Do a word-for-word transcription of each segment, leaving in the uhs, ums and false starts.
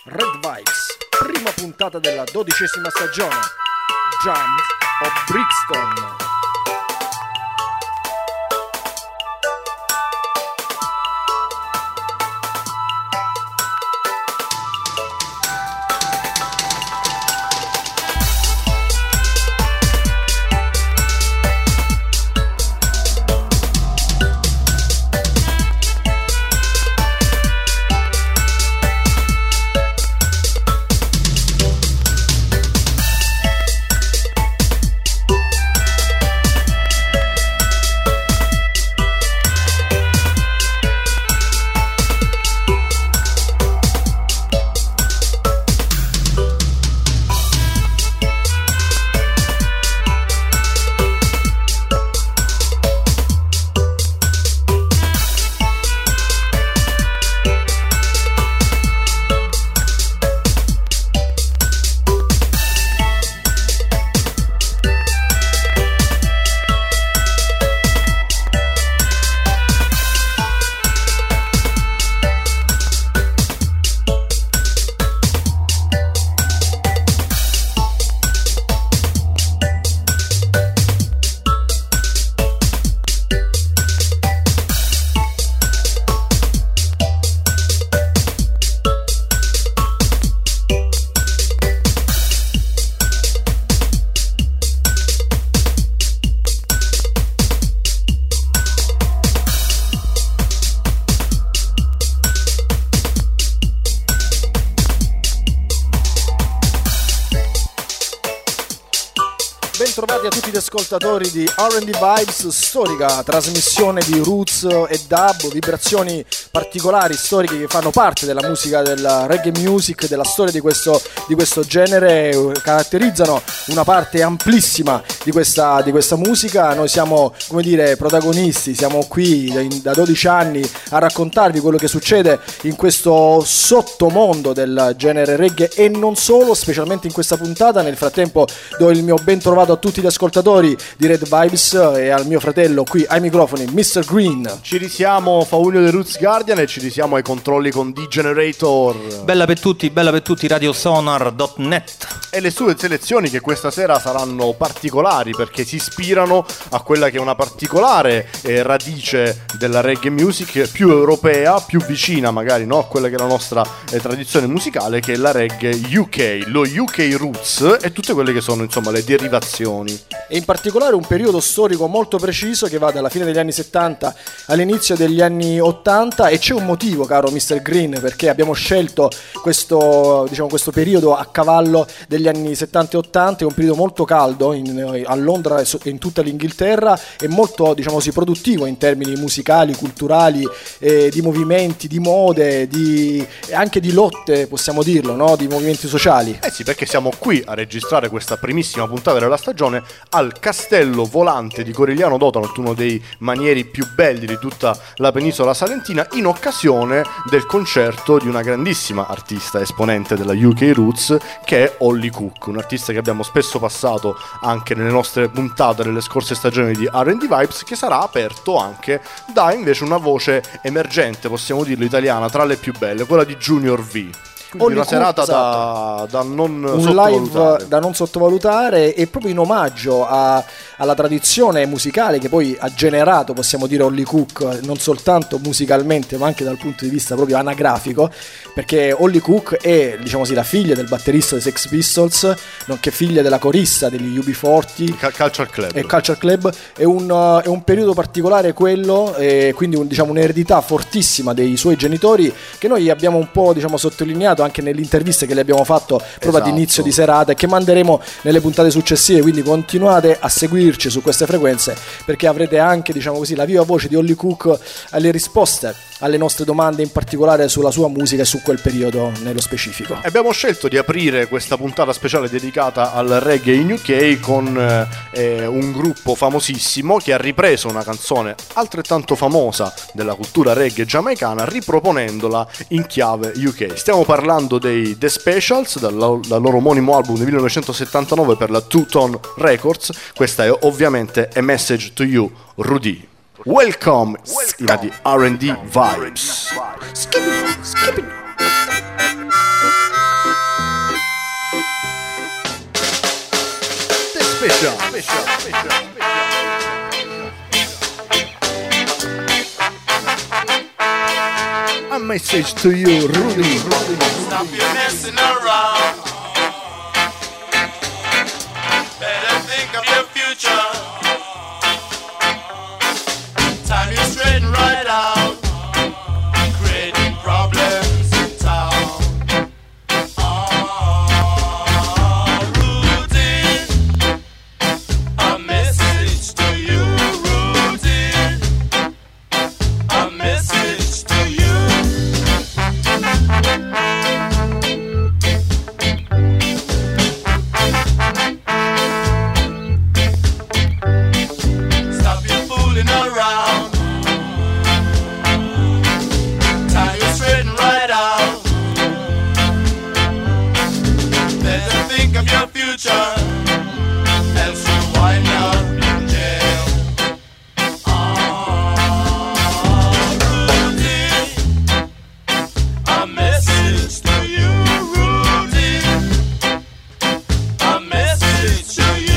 Red Vibes, prima puntata della dodicesima stagione, Drums of Brixton. Bentrovati a tutti gli ascoltatori di R and D Vibes, storica trasmissione di roots e dub, vibrazioni particolari, storiche che fanno parte della musica del reggae music, della storia di questo, di questo genere, caratterizzano una parte amplissima di questa, di questa musica. Noi siamo, come dire, protagonisti, siamo qui da, da dodici anni a raccontarvi quello che succede in questo sottomondo del genere reggae e non solo, specialmente in questa puntata. Nel frattempo do il mio ben trovato a tutti gli ascoltatori di Red Vibes e al mio fratello qui ai microfoni, mister Green. Ci risiamo Faulio The Roots Guardian e ci risiamo ai controlli con D-Generator. Bella per tutti, bella per tutti, radiosonar punto net. E le sue selezioni che questa sera saranno particolari perché si ispirano a quella che è una particolare eh, radice della reggae music più europea, più vicina magari, no, a quella che è la nostra eh, tradizione musicale, che è la reggae U K, lo U K Roots e tutte quelle che sono insomma le derivazioni. E in particolare un periodo storico molto preciso che va dalla fine degli anni settanta all'inizio degli anni ottanta, e c'è un motivo, caro mister Green, perché abbiamo scelto questo, diciamo, questo periodo a cavallo degli anni settanta e ottanta. È un periodo molto caldo in, a Londra e in tutta l'Inghilterra, e molto, diciamo così, produttivo in termini musicali, culturali, eh, di movimenti, di mode, di, anche di lotte, possiamo dirlo, no? Di movimenti sociali. Eh sì, perché siamo qui a registrare questa primissima puntata della stagione al Castello Volante di Corigliano d'Otanot, uno dei manieri più belli di tutta la penisola salentina, in occasione del concerto di una grandissima artista esponente della U K Roots, che è Holly Cook, un artista che abbiamo spesso passato anche nelle nostre puntate nelle scorse stagioni di R and D Vibes, che sarà aperto anche da invece una voce emergente, possiamo dirlo, italiana, tra le più belle, quella di Junior V. Quindi una serata da, da non un sottovalutare. live da non sottovalutare, e proprio in omaggio a, alla tradizione musicale che poi ha generato, possiamo dire, Holly Cook, non soltanto musicalmente ma anche dal punto di vista proprio anagrafico, perché Holly Cook è, diciamo così, la figlia del batterista dei Sex Pistols, nonché figlia della corista degli U B quaranta Culture Club. E Culture Club. È un, è un periodo particolare quello, e quindi un, diciamo, un'eredità fortissima dei suoi genitori, che noi abbiamo un po', diciamo, sottolineato anche nelle interviste che le abbiamo fatto proprio esatto. ad inizio di serata, e che manderemo nelle puntate successive, quindi continuate a seguirci su queste frequenze, perché avrete anche, diciamo così, la viva voce di Holly Cook alle risposte alle nostre domande, in particolare sulla sua musica e su quel periodo nello specifico. Abbiamo scelto di aprire questa puntata speciale dedicata al reggae in U K con eh, un gruppo famosissimo che ha ripreso una canzone altrettanto famosa della cultura reggae giamaicana, riproponendola in chiave U K. Stiamo parlando dei The Specials, dal, dal loro omonimo album del millenovecentosettantanove per la Two Tone Records. Questa è ovviamente A Message to You, Rudy. Welcome, Welcome. in the R and D Vibes. Skip it, skip it. special, special, special, special. A message to you, Rudy. Stop your messing around. Better think of your future. Time you straighten right out. Creating problems in town. Oh, Rudy. A message to you, Rudy. A message to you. Stop your fooling around. Time you straighten right out. Better think of your future, else you wind up in jail. Oh, Rudy. A message to you, Rudy. A message to you.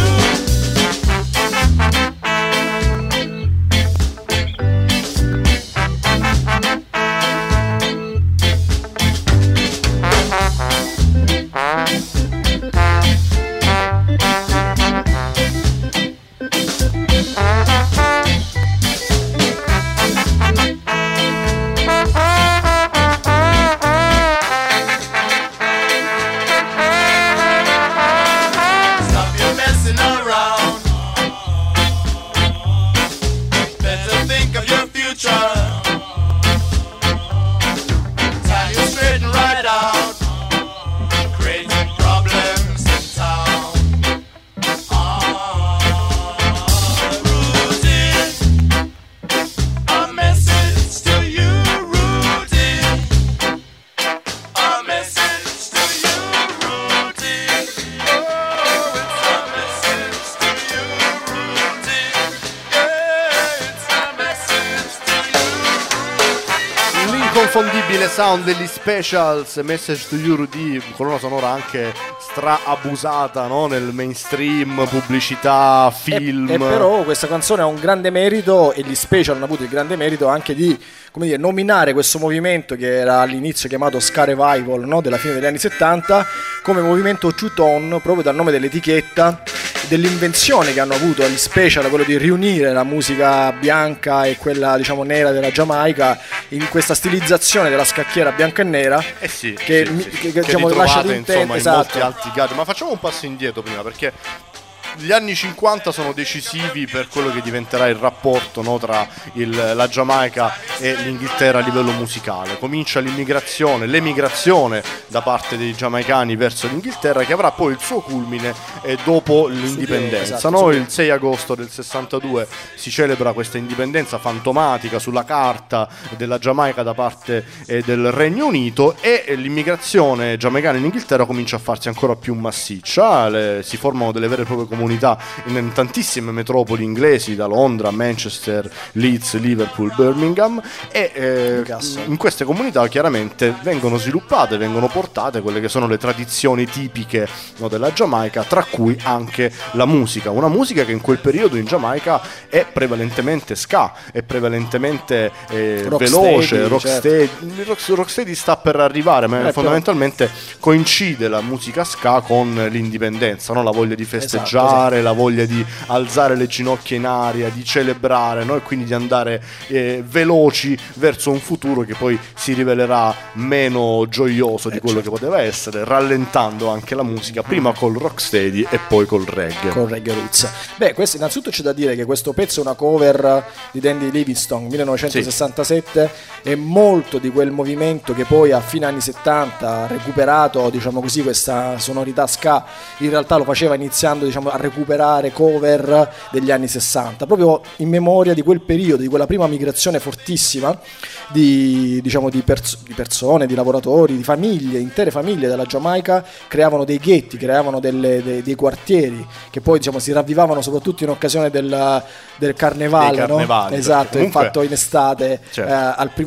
Stop your messing around. Better think of your future. Time you straighten right out. Creating problems in town. Oh, Rudy. A message to you, Rudy. A message to you, Rudy. Oh, it's a message to you, Rudy. Yeah, it's a message to you, Rudy. L'inconfondibile sound degli Specials, Message to You, Rudy, colonna sonora anche stra abusata, no? Nel mainstream, pubblicità, film. E, e però questa canzone ha un grande merito, e gli Special hanno avuto il grande merito anche di, come dire, nominare questo movimento che era all'inizio chiamato Ska Revival, no? Della fine degli anni settanta, come movimento two-tone, proprio dal nome dell'etichetta, dell'invenzione che hanno avuto gli Special, quello di riunire la musica bianca e quella, diciamo, nera della Giamaica in questa stilizzazione della scacchiera bianca e nera. Eh sì, che, sì, mi- sì, che, sì. che, diciamo, ritrovate, lascia insomma, l'intento, in esatto. molti altri gadget. Ma facciamo un passo indietro prima, perché gli anni cinquanta sono decisivi per quello che diventerà il rapporto, no, tra il- la Giamaica e l'Inghilterra a livello musicale. Comincia l'immigrazione, l'emigrazione da parte dei giamaicani verso l'Inghilterra, che avrà poi il suo culmine eh, dopo l'indipendenza, esatto, no? subito. Il sei agosto del sessantadue si celebra questa indipendenza fantomatica sulla carta della Giamaica da parte eh, del Regno Unito, e eh, l'immigrazione giamaicana in Inghilterra comincia a farsi ancora più massiccia. Le- si formano delle vere e proprie comunità in, in tantissime metropoli inglesi, da Londra, Manchester, Leeds, Liverpool, Birmingham, e eh, Newcastle. in queste comunità chiaramente vengono sviluppate, vengono portate quelle che sono le tradizioni tipiche, no, della Giamaica, tra cui anche la musica, una musica che in quel periodo in Giamaica è prevalentemente ska, è prevalentemente eh, Rocksteady, veloce, rocksteady. certo. Il rock- rocksteady sta per arrivare, ma Eh, fondamentalmente coincide la musica ska con l'indipendenza, no? La voglia di festeggiare, Esatto, la voglia di alzare le ginocchia in aria, di celebrare, no? E quindi di andare eh, veloci verso un futuro che poi si rivelerà meno gioioso di Eh, quello certo. che poteva essere, rallentando anche la musica, prima col rocksteady e poi col reggae. Con Reggae Roots. Beh, questo, innanzitutto c'è da dire che questo pezzo è una cover di Dandy Livingstone millenovecentosessantasette, è molto di quel movimento che poi a fine anni settanta ha recuperato, diciamo così, questa sonorità ska. In realtà lo faceva iniziando, diciamo, a recuperare cover degli anni sessanta, proprio in memoria di quel periodo, di quella prima migrazione fortissima di, diciamo, di, pers- di persone, di lavoratori, di famiglie, intere famiglie della Giamaica. Creavano dei ghetti, creavano delle- dei, dei quartieri che poi, diciamo, si ravvivavano soprattutto in occasione del, del carnevale, Dei no? carnevali, Esatto, perché comunque- fatto in estate, Certo. eh, al primo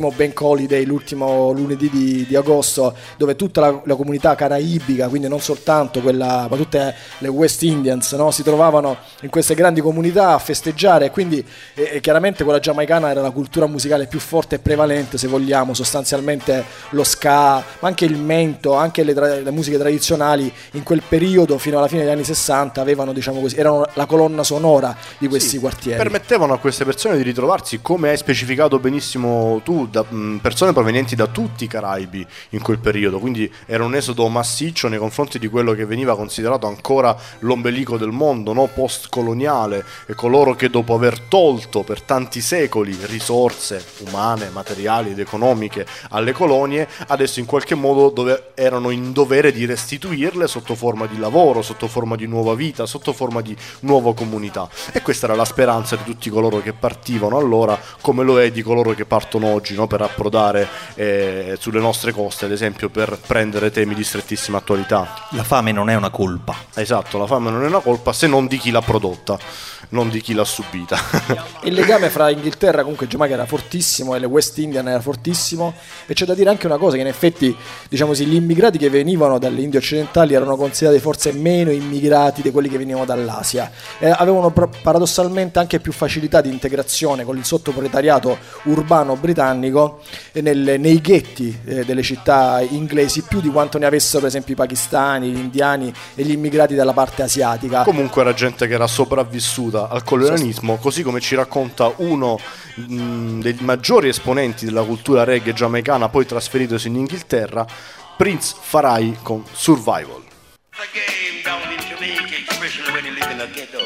primo Bank Holiday, l'ultimo lunedì di, di agosto, dove tutta la, la comunità caraibica, quindi non soltanto quella, ma tutte le West Indians, no? Si trovavano in queste grandi comunità a festeggiare, e quindi eh, chiaramente quella giamaicana era la cultura musicale più forte e prevalente, se vogliamo, sostanzialmente lo ska, ma anche il mento, anche le, tra- le musiche tradizionali in quel periodo fino alla fine degli anni sessanta avevano, diciamo così, erano la colonna sonora di questi sì, quartieri. Permettevano a queste persone di ritrovarsi, come hai specificato benissimo tu, da mh, persone provenienti da tutti i Caraibi in quel periodo, quindi era un esodo massiccio nei confronti di quello che veniva considerato ancora l'ombelico del mondo, no? Post-coloniale, e coloro che dopo aver tolto per tanti secoli risorse umane, materiali ed economiche alle colonie, adesso in qualche modo dove erano in dovere di restituirle sotto forma di lavoro, sotto forma di nuova vita, sotto forma di nuova comunità. E questa era la speranza di tutti coloro che partivano allora, come lo è di coloro che partono oggi, no? Per approdare eh, sulle nostre coste, ad esempio, per prendere temi di strettissima attualità. La fame non è una colpa. Esatto, la fame non è una colpa se non di chi l'ha prodotta, non di chi l'ha subita. Il legame fra Inghilterra, comunque Giamaica, era fortissimo, e le West Indian era fortissimo, e c'è da dire anche una cosa, che in effetti, diciamo così, gli immigrati che venivano dalle Indie occidentali erano considerati forse meno immigrati di quelli che venivano dall'Asia, e avevano pro- paradossalmente anche più facilità di integrazione con il sottoproletariato urbano britannico nel, nei ghetti eh, delle città inglesi, più di quanto ne avessero per esempio i pakistani, gli indiani e gli immigrati dalla parte asiatica. Comunque era gente che era sopravvissuta al colonialismo, così come ci racconta uno mh, dei maggiori esponenti della cultura reggae giamaicana, poi trasferitosi in Inghilterra, Prince Farai con Survival. A game down in Jamaica, especially when you live in a ghetto.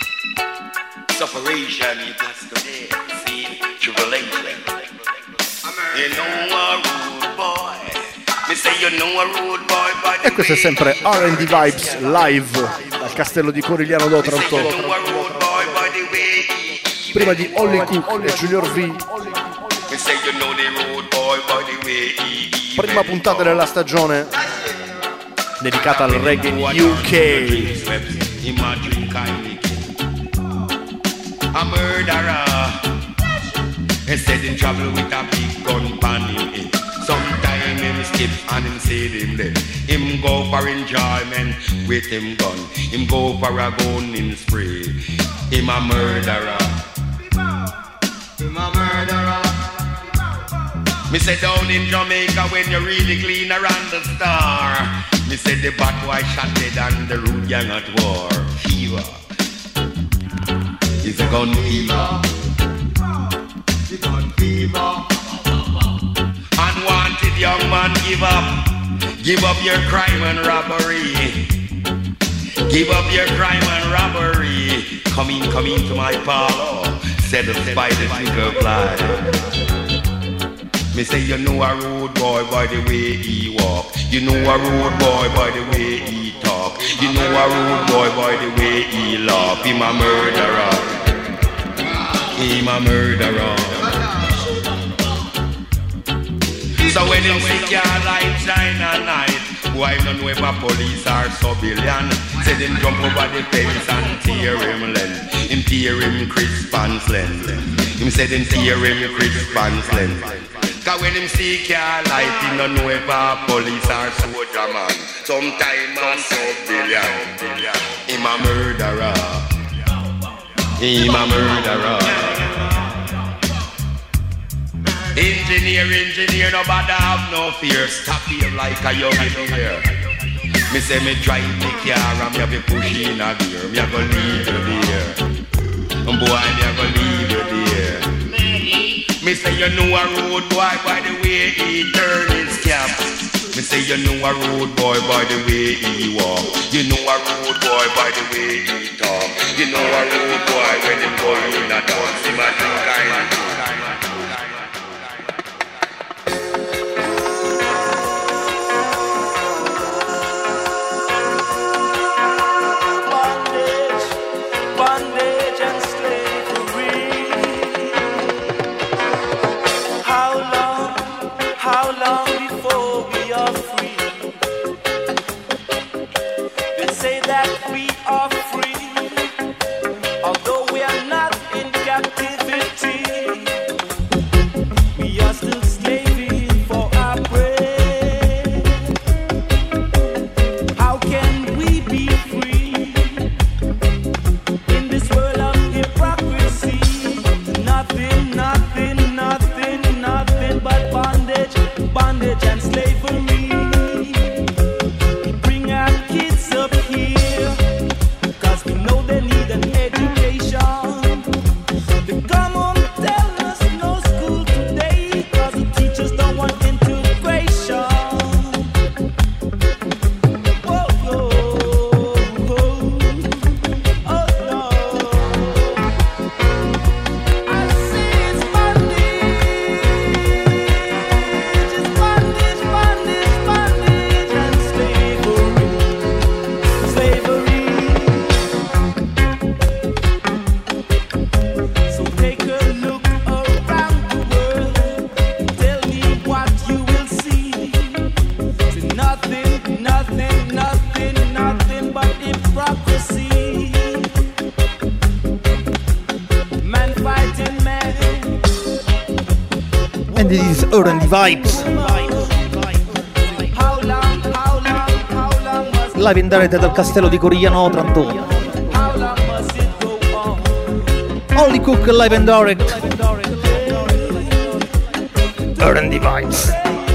Sufferation, you got to live, see, tribulation. You know a rude boy. Me say you know a rude boy by the E questo è sempre R and D Vibes live dal castello di Corigliano d'Otranto. Prima di Ollie Cook e Junior V. Prima puntata della stagione dedicata al reggae U K. A murderer, instead in trouble with a big gun pan him. Sometime him skip and him say him dead. Him go for enjoyment with him gun. Him go for a gun in spray. Him a murderer. Him a murderer. Me say down in Jamaica when you really clean around the star. Me say the bad boy shot dead and the rude gang at war. Fever. It's a gun fever. The gun fever. Unwanted young man, give up. Give up your crime and robbery. Give up your crime and robbery. Come in, come into my parlor. Set us by the finger fly. Me say you know a rude boy by the way he walk. You know a rude boy by the way he talk. You know a rude boy by the way he laugh. Him a murderer. Him a murderer. So when him see your light shine at night, why don't know if a police or civilian? Say them jump over the fence and tear him length. Him tear him crisp and slim. Him say them tear him crisp and slim. Cause when him see your light, he don't know if a police or soldier man. Sometime a civilian. Him a murderer. Him a murderer. Engineer, engineer, nobody have no fear. Stop here like a young here. Me say me drive the car and me have a push in a gear. Me a go leave you there. And boy, me a go leave you there. Me say you know a road boy by the way he turn his cap. Me say you know a road boy by the way he walk. You know a road boy by the way he talk. You know a road boy when he go in a dance. Him a do kind of do. Still This is R and D Vibes. Live in direct dal castello di Corigliano Otranto. Only Cook live and direct. R and D Vibes.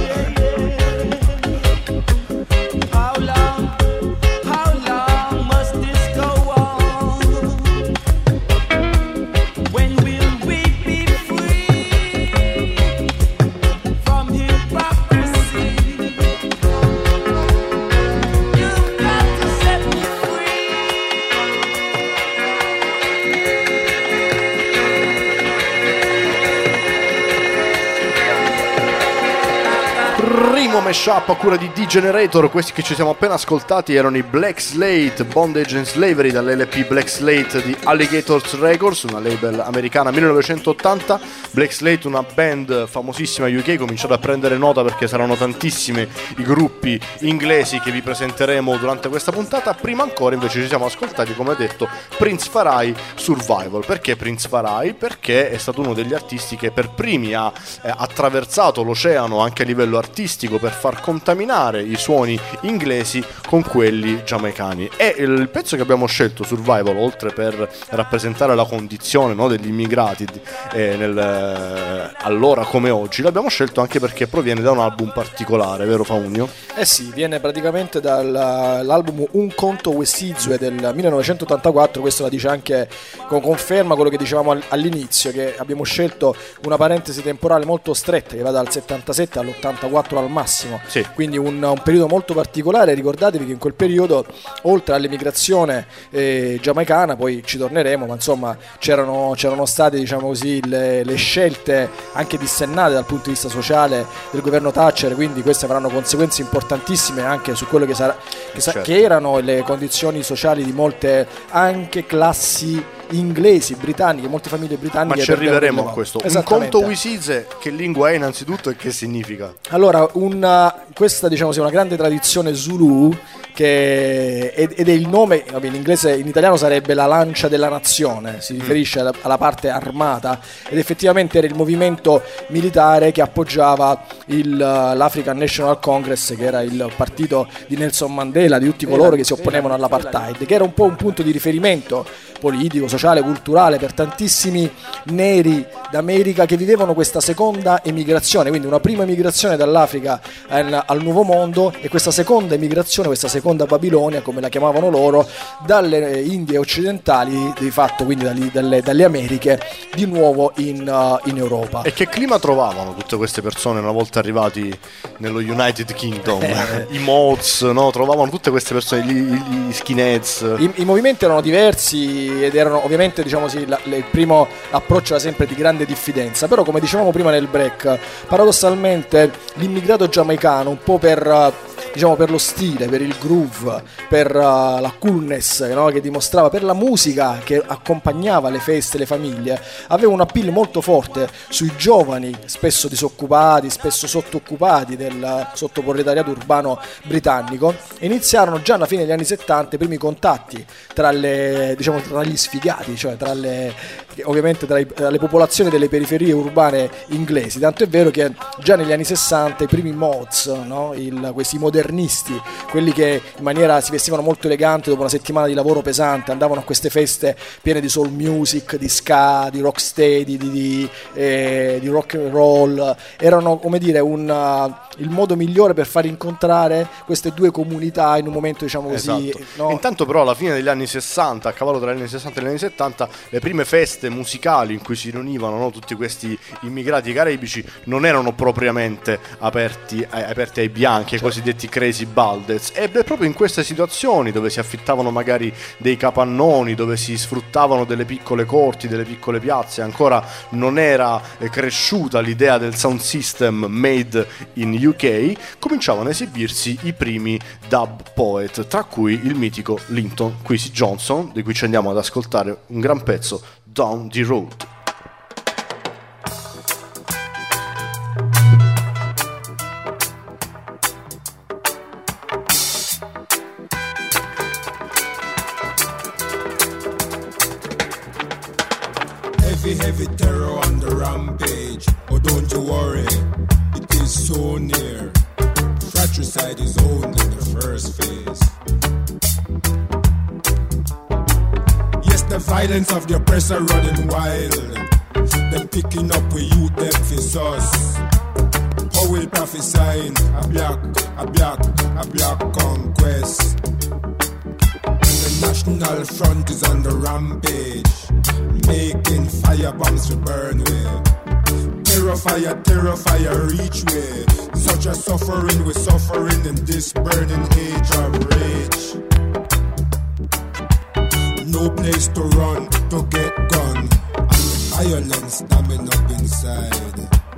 Mashup a cura di D-Generator. Questi che ci siamo appena ascoltati erano i Black Slate, Bondage and Slavery, dall'L P Black Slate di Alligators Records, una label americana millenovecentottanta. Black Slate, una band famosissima U K, cominciate a prendere nota perché saranno tantissimi i gruppi inglesi che vi presenteremo durante questa puntata. Prima ancora invece ci siamo ascoltati, come detto, Prince Farai, Survival. Perché Prince Farai? Perché è stato uno degli artisti che per primi ha eh, attraversato l'oceano anche a livello artistico per far contaminare i suoni inglesi con quelli giamaicani. E il pezzo che abbiamo scelto, Survival, oltre per rappresentare la condizione, no, degli immigrati eh, nel, eh, allora come oggi, l'abbiamo scelto anche perché proviene da un album particolare, vero Faunio? Eh sì, viene praticamente dall'album Un conto Westizue del millenovecentottantaquattro. Questo la dice anche, con conferma quello che dicevamo all'inizio, che abbiamo scelto una parentesi temporale molto stretta che va dal settantasette all'ottantaquattro al massimo. Sì. Quindi un, un periodo molto particolare. Ricordatevi che in quel periodo, oltre all'emigrazione eh, giamaicana, poi ci torneremo, ma insomma c'erano, c'erano state, diciamo così, le, le scelte anche dissennate dal punto di vista sociale del governo Thatcher, quindi queste avranno conseguenze importantissime anche su quello che, sarà, che, sa, certo. che erano le condizioni sociali di molte anche classi inglesi, britanniche, molte famiglie britanniche. Ma ci arriveremo a questo. Un conto Esattamente. Wisize, che lingua è innanzitutto e che significa? Allora, una, questa diciamo sia una grande tradizione Zulu, che ed, ed è il nome, vabbè, in inglese, in italiano sarebbe la lancia della nazione, si riferisce alla, alla parte armata, ed effettivamente era il movimento militare che appoggiava il, l'African National Congress, che era il partito di Nelson Mandela, di tutti coloro che si opponevano all'apartheid, che era un po' un punto di riferimento politico, sociale, culturale per tantissimi neri d'America che vivevano questa seconda emigrazione, quindi una prima emigrazione dall'Africa al, al Nuovo Mondo, e questa seconda emigrazione, questa seconda Babilonia, come la chiamavano loro, dalle Indie occidentali, di fatto, quindi dalle, dalle, dalle Americhe, di nuovo in, uh, in Europa. E che clima trovavano tutte queste persone una volta arrivati nello United Kingdom? Eh. I mods, no? Trovavano tutte queste persone, gli, gli skinheads. I, I movimenti erano diversi ed erano ovviamente, diciamo sì, la, il primo approccio era sempre di grande diffidenza, però come dicevamo prima nel break, paradossalmente l'immigrato giamaicano, un po' per, diciamo, per lo stile, per il groove, per uh, la coolness, no, che dimostrava, per la musica che accompagnava le feste, le famiglie, aveva un appeal molto forte sui giovani, spesso disoccupati, spesso sottooccupati del sottoproletariato urbano britannico. Iniziarono già alla fine degli anni settanta i primi contatti tra le, diciamo, tra gli sfigati, cioè tra le, ovviamente tra, i, tra le popolazioni delle periferie urbane inglesi, tanto è vero che già negli anni sessanta i primi mods, no, il, questi modernisti, quelli che in maniera si vestivano molto eleganti dopo una settimana di lavoro pesante, andavano a queste feste piene di soul music, di ska, di rocksteady, di, di, eh, di rock and roll, erano, come dire, un, uh, il modo migliore per far incontrare queste due comunità in un momento, diciamo così, esatto. No? Intanto però alla fine degli anni sessanta, a cavallo tra gli anni sessanta e gli anni settanta, le prime feste musicali in cui si riunivano, no, tutti questi immigrati caraibici non erano propriamente aperti, eh, aperti ai bianchi, ai certo. cosiddetti crazy baldez, e beh, proprio in queste situazioni dove si affittavano magari dei capannoni, dove si sfruttavano delle piccole corti, delle piccole piazze, ancora non era eh, cresciuta l'idea del sound system made in U K, cominciavano a esibirsi i primi dub poet, tra cui il mitico Linton Kwesi Johnson, di cui ci andiamo ad ascoltare un gran pezzo, Down the Road. Heavy, heavy terror on the rampage. Oh, don't you worry. Fratricide is only the first phase. Yes, the violence of the oppressor running wild. Them picking up with youth, them for us. How will prophesying a black, a black, a black conquest. The National Front is on the rampage, making fire bombs to burn way. Terror fire, terror fire, reach way. Such a suffering, we're suffering in this burning age of rage. No place to run, to get gone, and the violence stabbing up inside.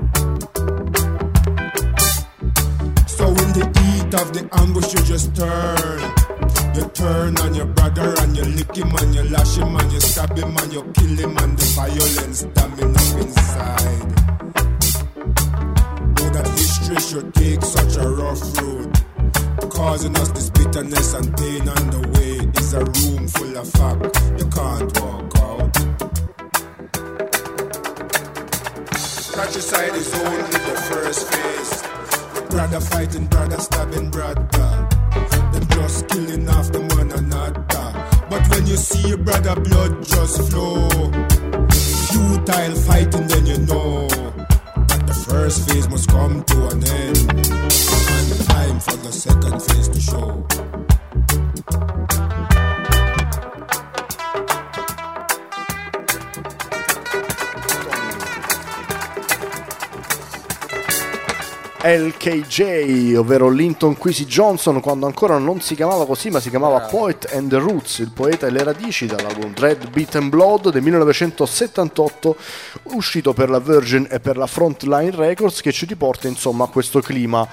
So in the heat of the ambush you just turn. You turn on your brother and you lick him and you lash him and you stab him and you kill him and the violence stabbing up inside. Know that history should take such a rough road, causing us this bitterness and pain on the way. It's a room full of fact, you can't walk out. Fratricide is only the first phase. Brother fighting, brother stabbing brother. Them just killing off them one another. But when you see your brother blood just flow, futile fighting, then you know that the first phase must come to an end, and time for the second phase to show. L K J, ovvero Linton Kwesi Johnson, quando ancora non si chiamava così ma si chiamava Poet and the Roots, il poeta e le radici, dall'album Dread Beat and Blood del millenovecentosettantotto, uscito per la Virgin e per la Frontline Records, che ci riporta insomma a questo clima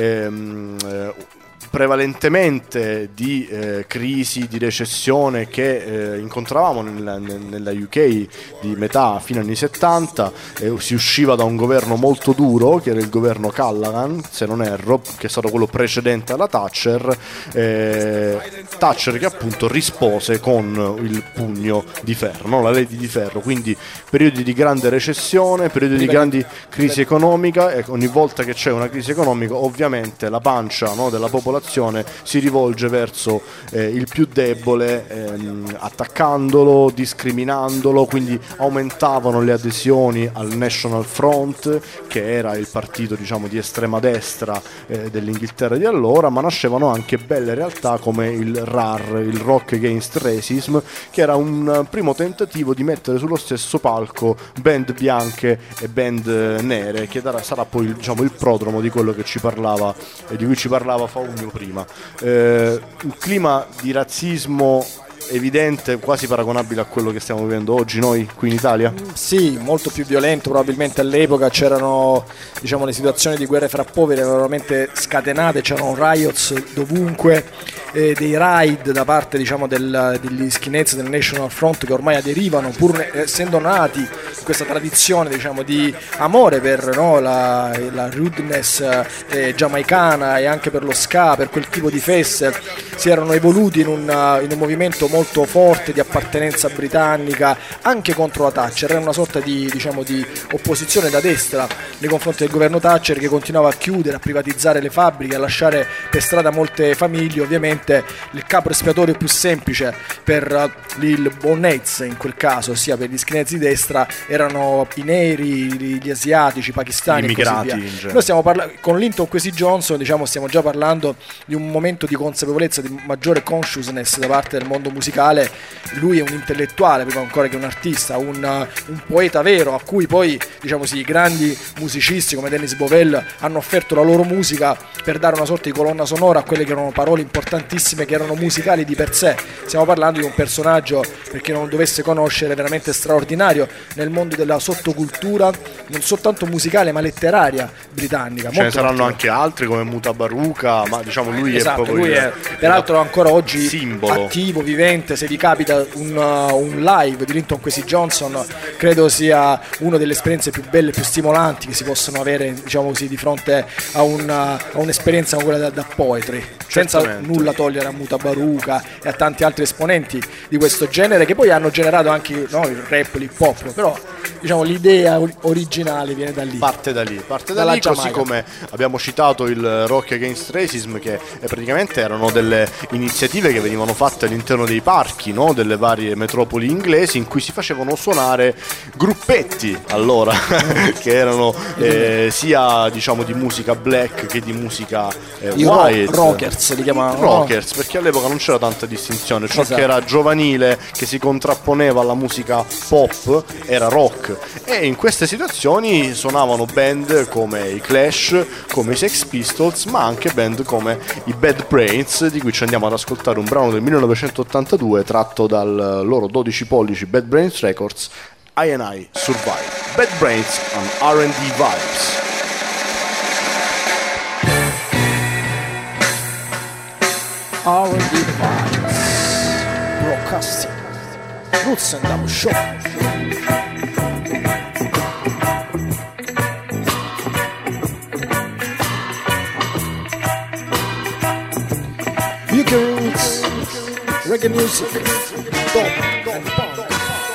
ehm, eh, prevalentemente di eh, crisi, di recessione che eh, incontravamo nella, nella U K di metà fine anni settanta. Eh, si usciva da un governo molto duro, che era il governo Callaghan, se non erro, che è stato quello precedente alla Thatcher. eh, Thatcher che appunto rispose con il pugno di ferro, no? La legge di ferro, quindi periodi di grande recessione, periodi di grandi crisi economica, e ogni volta che c'è una crisi economica ovviamente la pancia, no, della popolazione si rivolge verso eh, il più debole, ehm, attaccandolo, discriminandolo, quindi aumentavano le adesioni al National Front, che era il partito diciamo di estrema destra eh, dell'Inghilterra di allora, ma nascevano anche belle realtà come il R A R, il Rock Against Racism, che era un primo tentativo di mettere sullo stesso palco band bianche e band nere, che darà, sarà poi diciamo il prodromo di quello che ci parlava e di cui ci parlava Faunio prima. Eh, un clima di razzismo evidente, quasi paragonabile a quello che stiamo vivendo oggi noi qui in Italia? Sì, molto più violento. Probabilmente all'epoca c'erano diciamo le situazioni di guerre fra poveri veramente scatenate, c'erano riots dovunque, eh, dei raid da parte diciamo del, degli skinheads del National Front, che ormai aderivano, pur ne, essendo nati in questa tradizione diciamo di amore per no, la, la rudeness eh, giamaicana e anche per lo ska, per quel tipo di feste, si erano evoluti in un, in un movimento molto forte di appartenenza britannica anche contro la Thatcher. Era una sorta di, diciamo, di opposizione da destra nei confronti del governo Thatcher, che continuava a chiudere, a privatizzare le fabbriche, a lasciare per strada molte famiglie. Ovviamente il capro espiatorio più semplice per il Bonneits in quel caso, ossia per gli skinheads di destra, erano i neri, gli asiatici, i pakistani, immigrati, e così via. Noi stiamo parlando con Linton Kwesi Johnson, diciamo, stiamo già parlando di un momento di consapevolezza, di maggiore consciousness da parte del mondo musicale. Lui è un intellettuale prima ancora che un artista, un, un poeta vero, a cui poi diciamo sì, grandi musicisti come Dennis Bovell hanno offerto la loro musica per dare una sorta di colonna sonora a quelle che erano parole importantissime, che erano musicali di per sé. Stiamo parlando di un personaggio, per chi non lo dovesse conoscere, veramente straordinario nel mondo della sottocultura, non soltanto musicale ma letteraria britannica. Ce ne saranno anche altri come Mutabaruka, ma diciamo lui esatto, è proprio lui il, è peraltro ancora oggi simbolo, attivo, vivente. Se vi capita un, uh, un live di Linton Kwesi Johnson, credo sia una delle esperienze più belle, più stimolanti che si possono avere, diciamo così, di fronte a, una, a un'esperienza come quella da, da poetry, senza nulla togliere a Mutabaruka e a tanti altri esponenti di questo genere, che poi hanno generato anche, no, il rap, l'hip hop, però diciamo l'idea originale viene da lì. Parte da lì, parte da Dalla lì, così Giamaica. come abbiamo citato il Rock Against Racism, che eh, praticamente erano delle iniziative che venivano fatte all'interno dei parchi, no? Delle varie metropoli inglesi, in cui si facevano suonare gruppetti allora che erano eh, sia diciamo di musica black che di musica eh, I ro- white. rockers li chiamavano. Rockers, perché all'epoca non c'era tanta distinzione, ciò Esatto. che era giovanile, che si contrapponeva alla musica pop, era rock. E in queste situazioni suonavano band come i Clash, come i Sex Pistols, ma anche band come i Bad Brains, di cui ci andiamo ad ascoltare un brano del millenovecentottantadue tratto dal loro dodici pollici Bad Brains Records, I and I Survive. Bad Brains on R and D Vibes. R and D Vibes Broadcasting Roots and Dub Show. U K Roots, reggae music, pop and punk.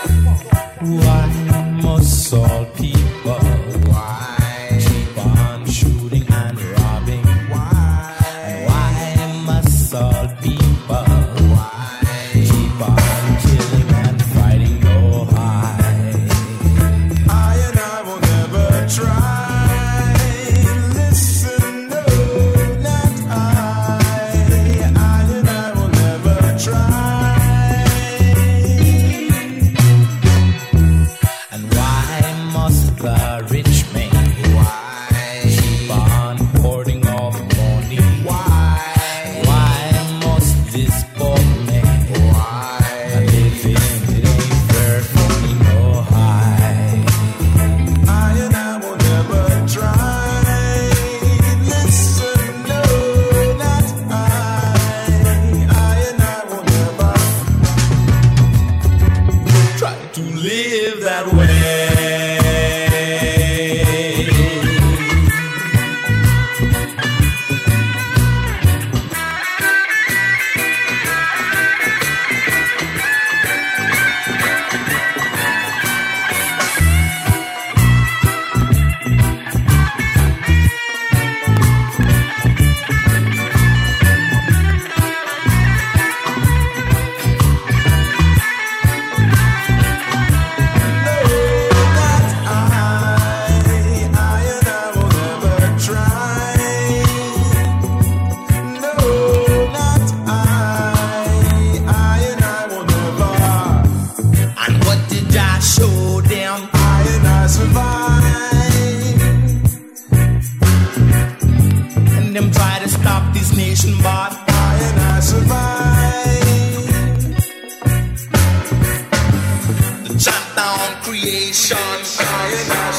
Why must all people why keep on shooting and robbing? Why? And why must all people why keep on killing and fighting no high? I and I will never try. Listen, no, not I. I and I will never try. And why must the rich man why keep on hoarding all the money? Why? Why must this poor man why living it ain't fair for me no high? I and I will never try. Listen, no, not I. I and I will never try to live that way. And what did I show them? I and I survive. And them try to stop this nation, but I and I survive. The chant down creation, I and I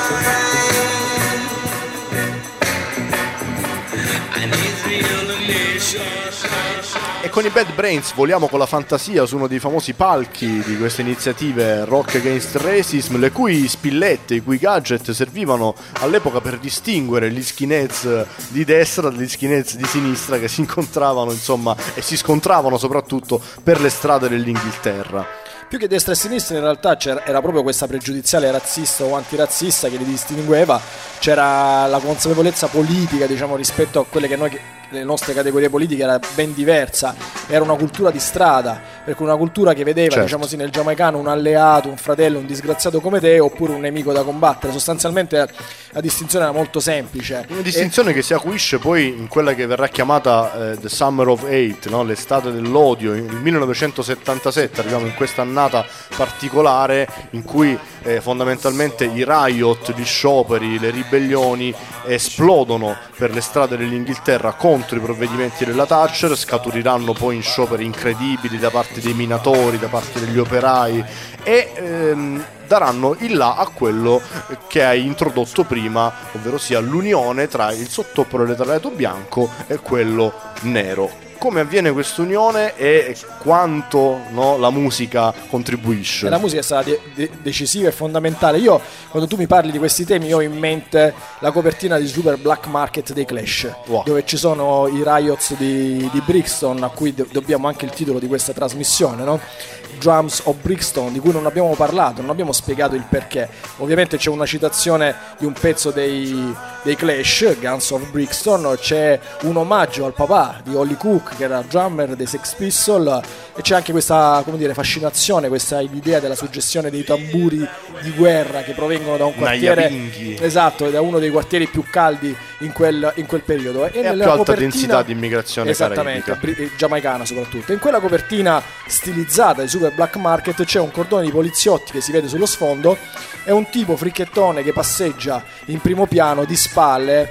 survive. And Israel the nation. E con i Bad Brains voliamo con la fantasia su uno dei famosi palchi di queste iniziative Rock Against Racism, le cui spillette, i cui gadget servivano all'epoca per distinguere gli skinheads di destra dagli skinheads di sinistra che si incontravano, insomma, e si scontravano soprattutto per le strade dell'Inghilterra. Più che destra e sinistra in realtà c'era, era proprio questa pregiudiziale razzista o antirazzista che li distingueva, c'era la consapevolezza politica, diciamo, rispetto a quelle che noi, le nostre categorie politiche, era ben diversa, era una cultura di strada, perché una cultura che vedeva, certo, diciamo sì, nel giamaicano un alleato, un fratello, un disgraziato come te, oppure un nemico da combattere. Sostanzialmente la distinzione era molto semplice. Una distinzione e... che si acuisce poi in quella che verrà chiamata eh, The Summer of Hate, no? L'estate dell'odio. Nel millenovecentosettantasette arriviamo in questa annata particolare in cui eh, fondamentalmente i riot, gli scioperi, le ribellioni esplodono per le strade dell'Inghilterra contro i provvedimenti della Thatcher, scaturiranno poi in scioperi incredibili da parte dei minatori, da parte degli operai e ehm, daranno il là a quello che hai introdotto prima, ovvero sia l'unione tra il sottoproletariato bianco e quello nero. come avviene quest'unione e quanto, no, la musica contribuisce. E la musica è stata de- de- decisiva e fondamentale. Io, quando tu mi parli di questi temi, io ho in mente la copertina di Super Black Market dei Clash, wow. dove ci sono i Riots di, di Brixton, a cui do- dobbiamo anche il titolo di questa trasmissione, no? Drums of Brixton, di cui non abbiamo parlato, non abbiamo spiegato il perché. Ovviamente c'è una citazione di un pezzo dei, dei Clash, Guns of Brixton, c'è un omaggio al papà di Holly Cook, che era drummer dei Sex Pistols, e c'è anche questa, come dire, fascinazione, questa idea della suggestione dei tamburi di guerra che provengono da un quartiere, esatto, da uno dei quartieri più caldi in quel, in quel periodo, e, e nella a più alta copertina, densità di immigrazione esattamente, caraibica, bri- giamaicana soprattutto. In quella copertina stilizzata di Super Black Market c'è un cordone di poliziotti che si vede sullo sfondo e un tipo fricchettone che passeggia in primo piano di spalle,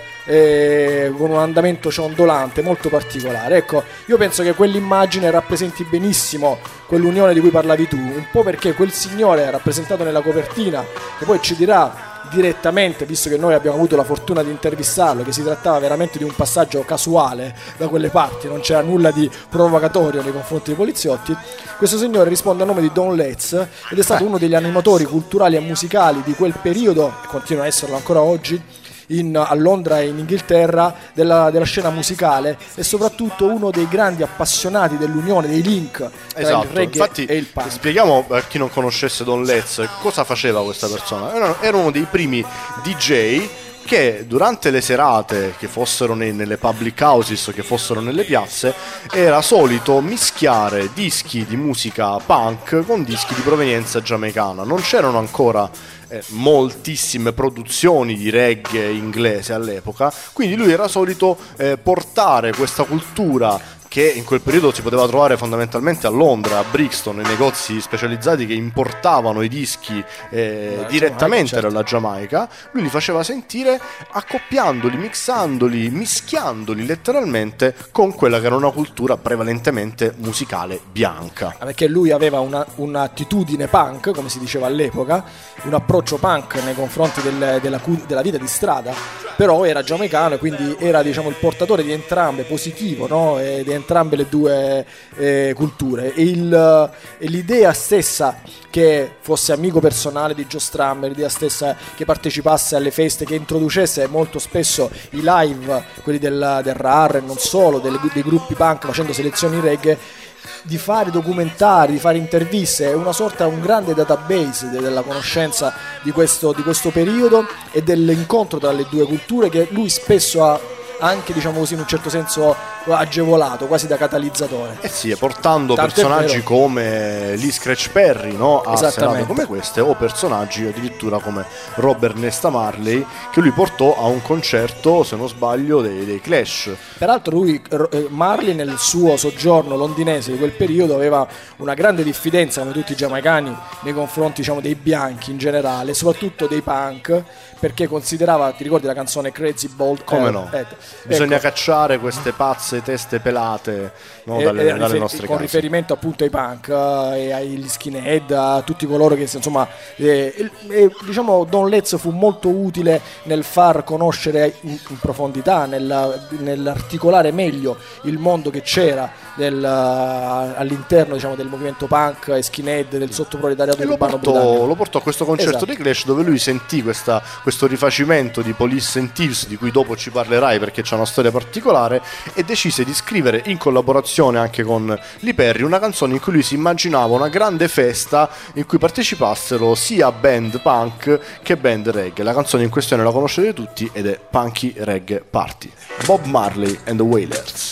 eh, con un andamento ciondolante molto particolare. Ecco, io penso che quell'immagine rappresenti benissimo quell'unione di cui parlavi tu, un po' perché quel signore rappresentato nella copertina, che poi ci dirà direttamente, visto che noi abbiamo avuto la fortuna di intervistarlo, che si trattava veramente di un passaggio casuale da quelle parti, non c'era nulla di provocatorio nei confronti dei poliziotti. Questo signore risponde a nome di Don Letts ed è stato uno degli animatori culturali e musicali di quel periodo, e continua a esserlo ancora oggi, In, a Londra e in Inghilterra, della, della scena musicale, e soprattutto uno dei grandi appassionati dell'unione dei link tra esatto. il reggae Infatti, e il punk. Spieghiamo per chi non conoscesse Don Letts cosa faceva questa persona. Era, era uno dei primi D J che durante le serate, che fossero nei, nelle public houses o che fossero nelle piazze, era solito mischiare dischi di musica punk con dischi di provenienza giamaicana. Non c'erano ancora eh, moltissime produzioni di reggae inglese all'epoca, quindi lui era solito eh, portare questa cultura, che in quel periodo si poteva trovare fondamentalmente a Londra, a Brixton, nei negozi specializzati che importavano i dischi eh, Beh, direttamente certo. dalla Giamaica. Lui li faceva sentire accoppiandoli, mixandoli, mischiandoli letteralmente con quella che era una cultura prevalentemente musicale bianca. Perché lui aveva una, un'attitudine punk, come si diceva all'epoca, un approccio punk nei confronti del, della, della vita di strada, però era giamaicano e quindi era, diciamo, il portatore di entrambe, positivo, no? E di entrambe le due eh, culture, e, il, e l'idea stessa che fosse amico personale di Joe Strummer, l'idea stessa che partecipasse alle feste, che introducesse molto spesso i live, quelli del, del R A R e non solo, delle, dei gruppi punk facendo selezioni reggae, di fare documentari, di fare interviste, è una sorta, un grande database della conoscenza di questo, di questo periodo e dell'incontro tra le due culture, che lui spesso ha anche, diciamo così, in un certo senso agevolato, quasi da catalizzatore. Eh sì, portando Tanto personaggi come Lee Scratch Perry, no, a serate Esattamente. come queste, o personaggi addirittura come Robert Nesta Marley, che lui portò a un concerto, se non sbaglio, dei, dei Clash. Peraltro lui, eh, Marley, nel suo soggiorno londinese di quel periodo aveva una grande diffidenza, come tutti i giamaicani, nei confronti, diciamo, dei bianchi in generale, soprattutto dei punk, perché considerava, ti ricordi la canzone Crazy Bold? Come eh, no? Eh, Bisogna ecco, cacciare queste pazze teste pelate, no, e- dalle, e dalle rifer- nostre con case. riferimento appunto ai punk eh, e agli skinhead, a tutti coloro che, insomma, eh, e- e, diciamo, Don Letts fu molto utile nel far conoscere in, in profondità, nel, nell'articolare meglio il mondo che c'era del, uh, all'interno, diciamo, del movimento punk e skinhead, del sottoproletariato E lo urbano portò, britannico. lo portò a questo concerto Esatto. dei Clash, dove lui sentì questa, questo rifacimento di Police and Thieves, di cui dopo ci parlerai perché c'è una storia particolare, e decise di scrivere, in collaborazione anche con Lee Perry, una canzone in cui lui si immaginava una grande festa in cui partecipassero sia band punk che band reggae. La canzone in questione la conoscete tutti ed è Punky Reggae Party. Bob Marley and the Wailers.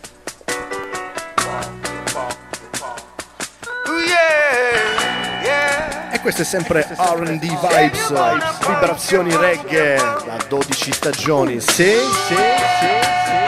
E questo è sempre R and D Vibes, vibrazioni reggae da dodici stagioni. Sì, sì, sì, sì.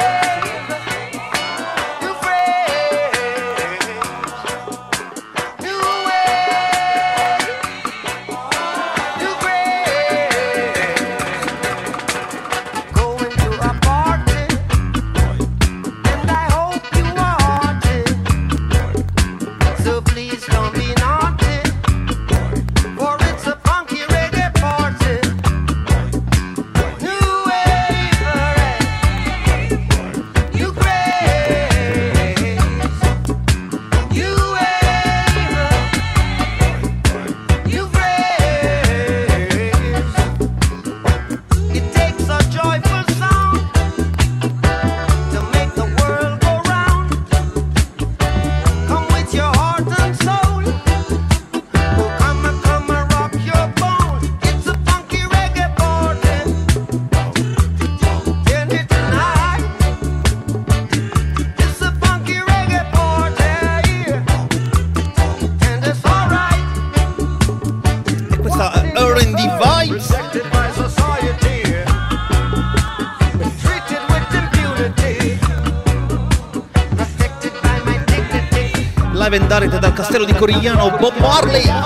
Seven Direct dal castello di Corigliano, Bob Marley. Ah,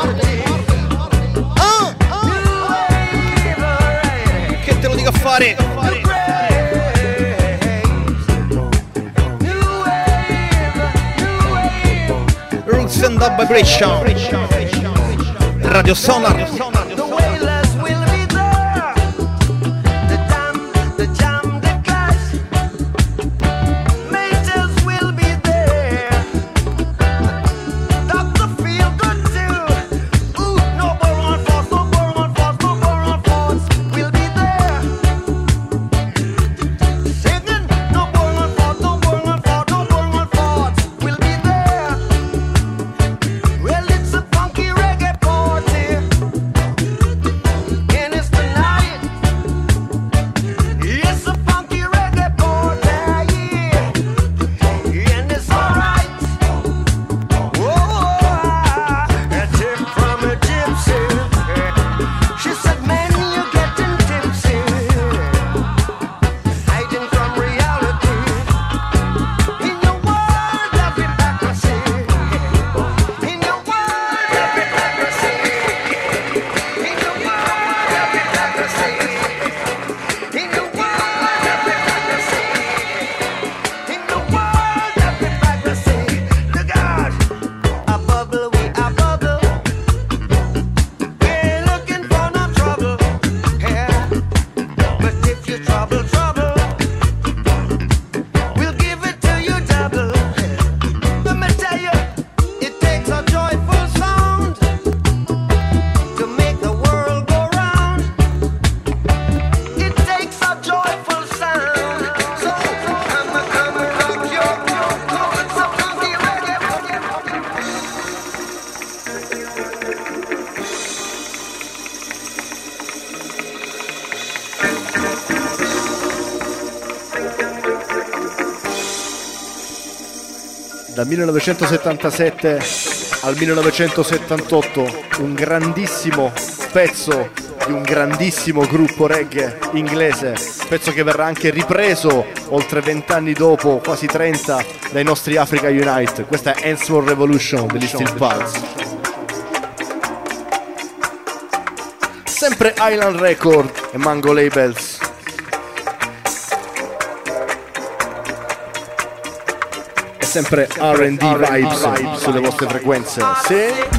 che te lo dico a fare? Roots and Dub Vibration, Radio Sonar. Dal millenovecentosettantasette al millenovecentosettantotto un grandissimo pezzo di un grandissimo gruppo reggae inglese, pezzo che verrà anche ripreso oltre vent'anni dopo, quasi trenta, dai nostri Africa Unite. Questa è Endsworth Revolution degli Steel Pulse. Sempre Island Record e Mango Labels. Sempre R and D vibes sulle vostre frequenze. Sì.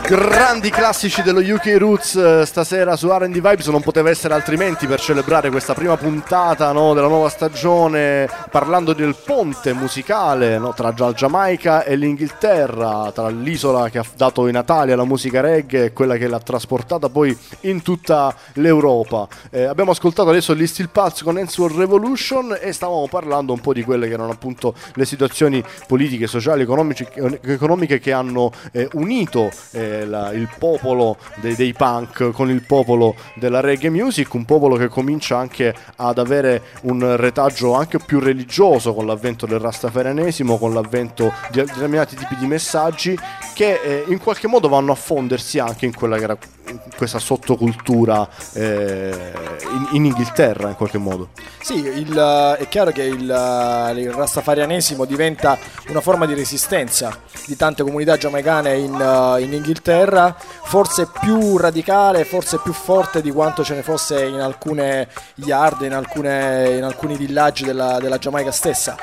Grandi classici dello U K Roots eh, stasera su R and D Vibes, non poteva essere altrimenti per celebrare questa prima puntata, no, della nuova stagione, parlando del ponte musicale, no, tra la Giamaica e l'Inghilterra, tra l'isola che ha dato i natali alla musica reggae e quella che l'ha trasportata poi in tutta l'Europa. Eh, abbiamo ascoltato adesso gli Steel Pulse con Answer Revolution e stavamo parlando un po' di quelle che erano appunto le situazioni politiche, sociali, economiche, economiche che hanno eh, unito eh, La, il popolo dei, dei punk con il popolo della reggae music, un popolo che comincia anche ad avere un retaggio anche più religioso con l'avvento del rastafarianesimo, con l'avvento di determinati tipi di messaggi che eh, in qualche modo vanno a fondersi anche in quella che era questa sottocultura eh, in, in Inghilterra in qualche modo. Sì, il, è chiaro che il, il rastafarianesimo diventa una forma di resistenza di tante comunità giamaicane in, in Inghilterra, forse più radicale, forse più forte di quanto ce ne fosse in alcune yard, in, alcune, in alcuni villaggi della, della Giamaica stessa.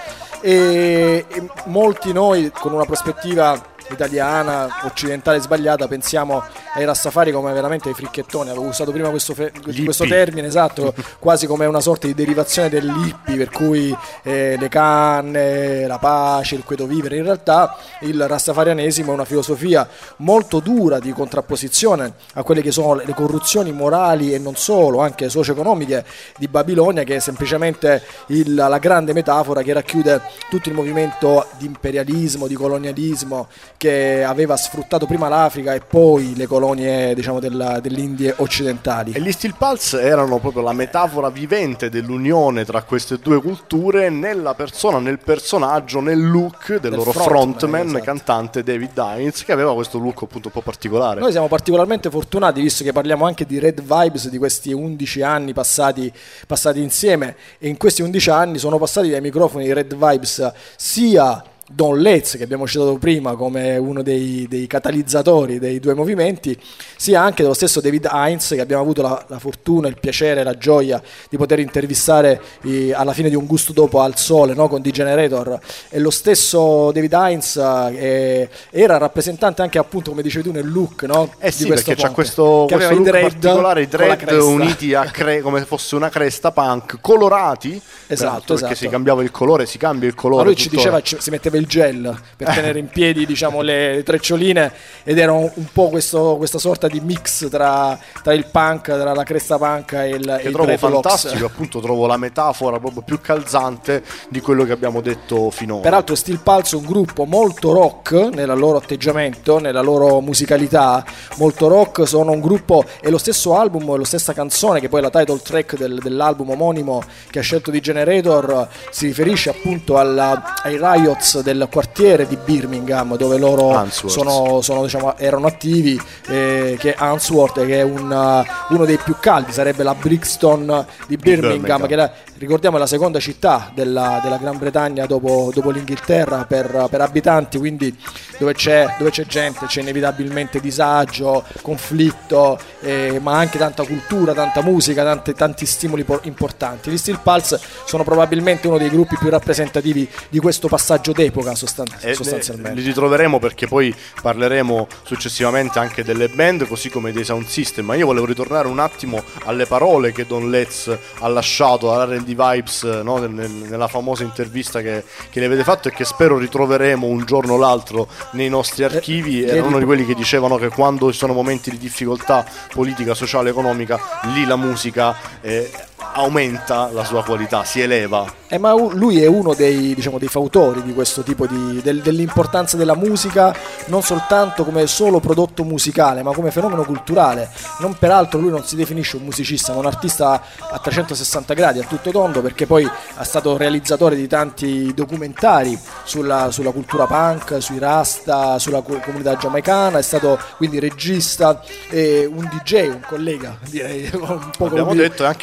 E, e molti noi con una prospettiva italiana, occidentale sbagliata, pensiamo ai Rastafari come veramente ai fricchettoni. Avevo usato prima questo, fe- questo termine, esatto, quasi come una sorta di derivazione dell'hippie, per cui eh, le canne, la pace, il quieto vivere. In realtà il rastafarianesimo è una filosofia molto dura di contrapposizione a quelle che sono le corruzioni morali e non solo, anche socio-economiche di Babilonia, che è semplicemente il, la grande metafora che racchiude tutto il movimento di imperialismo, di colonialismo che aveva sfruttato prima l'Africa e poi le colonie, diciamo, della, delle Indie occidentali. E gli Steel Pulse erano proprio la metafora vivente dell'unione tra queste due culture nella persona, nel personaggio, nel look del, del loro frontman, frontman esatto. cantante David Dines, che aveva questo look appunto un po' particolare. Noi siamo particolarmente fortunati, visto che parliamo anche di Red Vibes, di questi undici anni passati, passati insieme, e in questi undici anni sono passati dai microfoni di Red Vibes sia Don Letts, che abbiamo citato prima come uno dei, dei catalizzatori dei due movimenti, sia anche dello stesso David Hines, che abbiamo avuto la, la fortuna, il piacere, la gioia di poter intervistare eh, alla fine di Un gusto dopo al sole, no, con D-Generator. E lo stesso David Hines eh, era rappresentante anche, appunto, come dicevi tu, nel look, no? Eh sì, di perché ponte, c'ha questo, che questo aveva look i dread particolare, i dread uniti a cresta. cre- come fosse una cresta punk, colorati, esatto, perché esatto. si cambiava il colore, si cambia il colore. Ma lui ci tutto... diceva, ci, si metteva il gel per tenere in piedi, diciamo, le, le treccioline, ed era un, un po' questo, questa sorta di mix tra, tra il punk, tra la cresta punk e il, che e trovo il fantastico, appunto trovo la metafora proprio più calzante di quello che abbiamo detto finora. Peraltro Steel Pulse è un gruppo molto rock nel loro atteggiamento, nella loro musicalità, molto rock. Sono un gruppo, e lo stesso album, la stessa canzone che poi è la title track del, dell'album omonimo che ha scelto D-Generator, si riferisce appunto alla, ai riots del quartiere di Birmingham, dove loro sono, sono, diciamo, erano attivi, eh, che Answorth, che è un, uh, uno dei più caldi, sarebbe la Brixton di Birmingham, Birmingham. che la, ricordiamo è la seconda città della, della Gran Bretagna dopo, dopo l'Inghilterra per, per abitanti, quindi dove c'è, dove c'è gente c'è inevitabilmente disagio, conflitto, eh, ma anche tanta cultura, tanta musica, tante, tanti stimoli por- importanti. Gli Steel Pulse sono probabilmente uno dei gruppi più rappresentativi di questo passaggio d'epoca, sostan- e sostanzialmente. Li ritroveremo perché poi parleremo successivamente anche delle band, così come dei sound system, ma io volevo ritornare un attimo alle parole che Don Letts ha lasciato alla R and D Vibes, no? nel, nella famosa intervista che, che le avete fatto e che spero ritroveremo un giorno o l'altro nei nostri archivi. Era uno di quelli che dicevano che quando ci sono momenti di difficoltà politica, sociale, economica, lì la musica eh, aumenta la sua qualità, si eleva. Eh, ma lui è uno dei, diciamo, dei fautori di questo tipo di del, dell'importanza della musica, non soltanto come solo prodotto musicale, ma come fenomeno culturale. Non peraltro lui non si definisce un musicista, ma un artista a trecentosessanta gradi, a tutto tondo, perché poi è stato realizzatore di tanti documentari sulla, sulla cultura punk, sui rasta, sulla comunità giamaicana, è stato quindi regista, e un D J, un collega, direi un po'. Abbiamo come, detto, è anche fondatore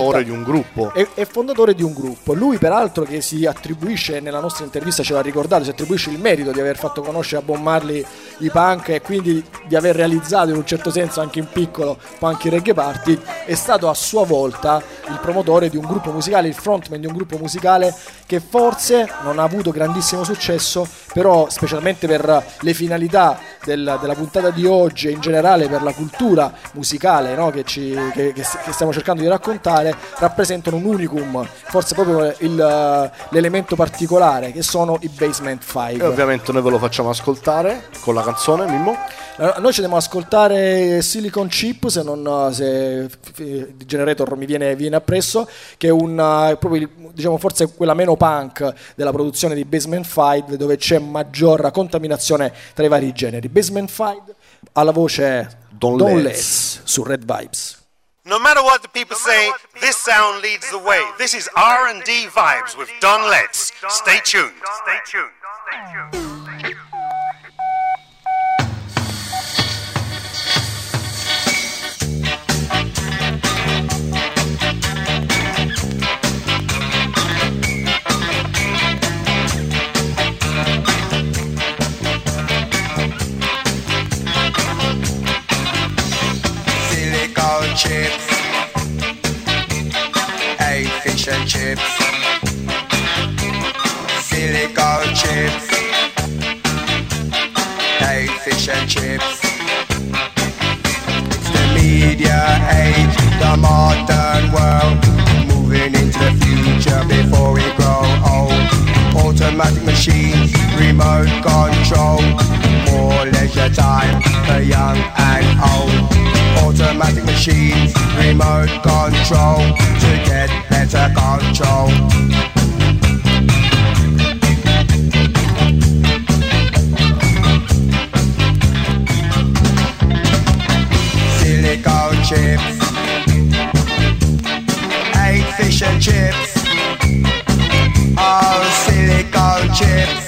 fondatore di un gruppo. È, è fondatore di un gruppo. Lui peraltro, che si attribuisce, nella nostra intervista ce l'ha ricordato, si attribuisce il merito di aver fatto conoscere a Bob Marley i punk e quindi di aver realizzato in un certo senso anche in piccolo punk reggae party. È stato a sua volta il promotore di un gruppo musicale, il frontman di un gruppo musicale che forse non ha avuto grandissimo successo, però specialmente per le finalità del, della puntata di oggi e in generale per la cultura musicale, no, che, ci, che, che stiamo cercando di raccontare, rappresentano un unicum, forse proprio il, l'elemento particolare, che sono i Basement Five. E ovviamente noi ve lo facciamo ascoltare con la canzone, Mimmo. Allora, noi ci dobbiamo ascoltare Silicon Chip, se non se il generator mi viene, viene appresso, che è un proprio, diciamo, forse quella meno punk della produzione di Basement Five, dove c'è maggior contaminazione tra i vari generi. Basement Five alla voce Don't, Don't Let's. Let's su Red Vibes. No matter what the people say, this sound leads the way. This is R and D Vibes with Don Letts. Stay tuned. Stay tuned. Stay tuned. Silicone chips, hey, fish and chips. Silicone chips, hey, fish and chips. It's the media age, the modern world, moving into the future before we grow old. Automatic machines, remote control, more leisure time for young and old. Automatic machines, remote control, to get better control. Silicone chips, eight fish and chips. Oh, silicone chips,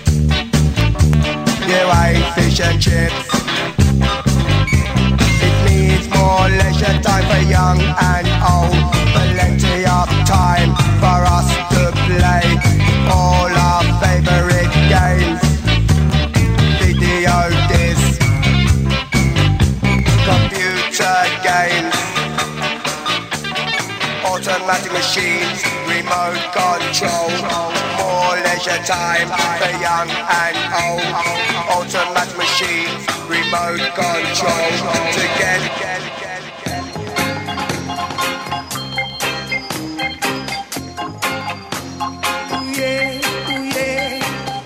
you ate fish and chips. It needs more leisure time for young and old, plenty of time for us to play all our favorite games, video discs, computer games, automatic machines, remote control, more leisure time for young and old. Automatic machines, remote control, to get, get, get, get. Ooh yeah, ooh yeah.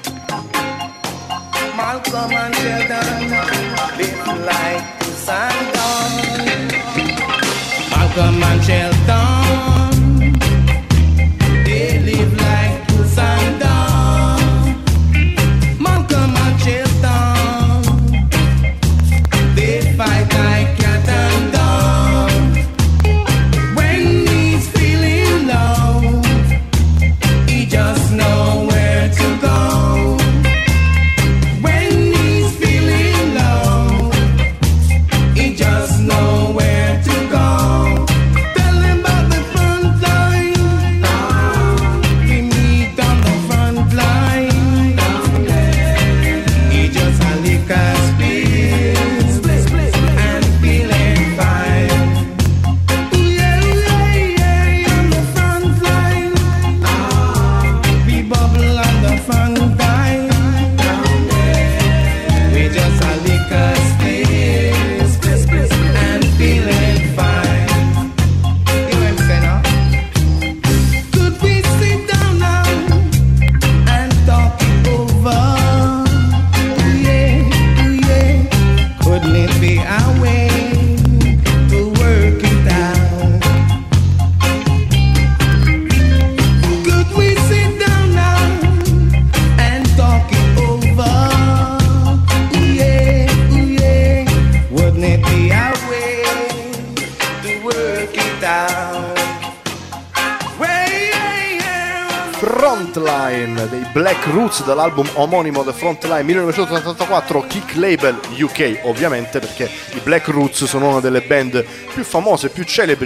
Malcolm and Sheldon live like the sun gone. Malcolm and Sheldon, they live like the sun down. Malcolm and Sheldon, they fight like cat and dog. When he's feeling low, he just know where to go. When he's feeling low, he just know where to go. Tell him about the front line. We meet on the front line. He just a lick a split and feeling fine. Ooh yeah, yeah, yeah, on the front line. We bubble on the front line. We just a lick a split and feeling fine. You ain't say no? Could we sit down now and talk it over? Ooh yeah, ooh yeah. Couldn't it be our way to work it out? Could we sit down now and talk it over? Ooh yeah, ooh yeah. Wouldn't it be our way to work it out? Way, yeah, yeah. Frontline dei Black Roots, dall'album omonimo The Frontline millenovecentottantaquattro, Kick Label U K, ovviamente, perché i Black Roots sono una delle band più famose, più celebri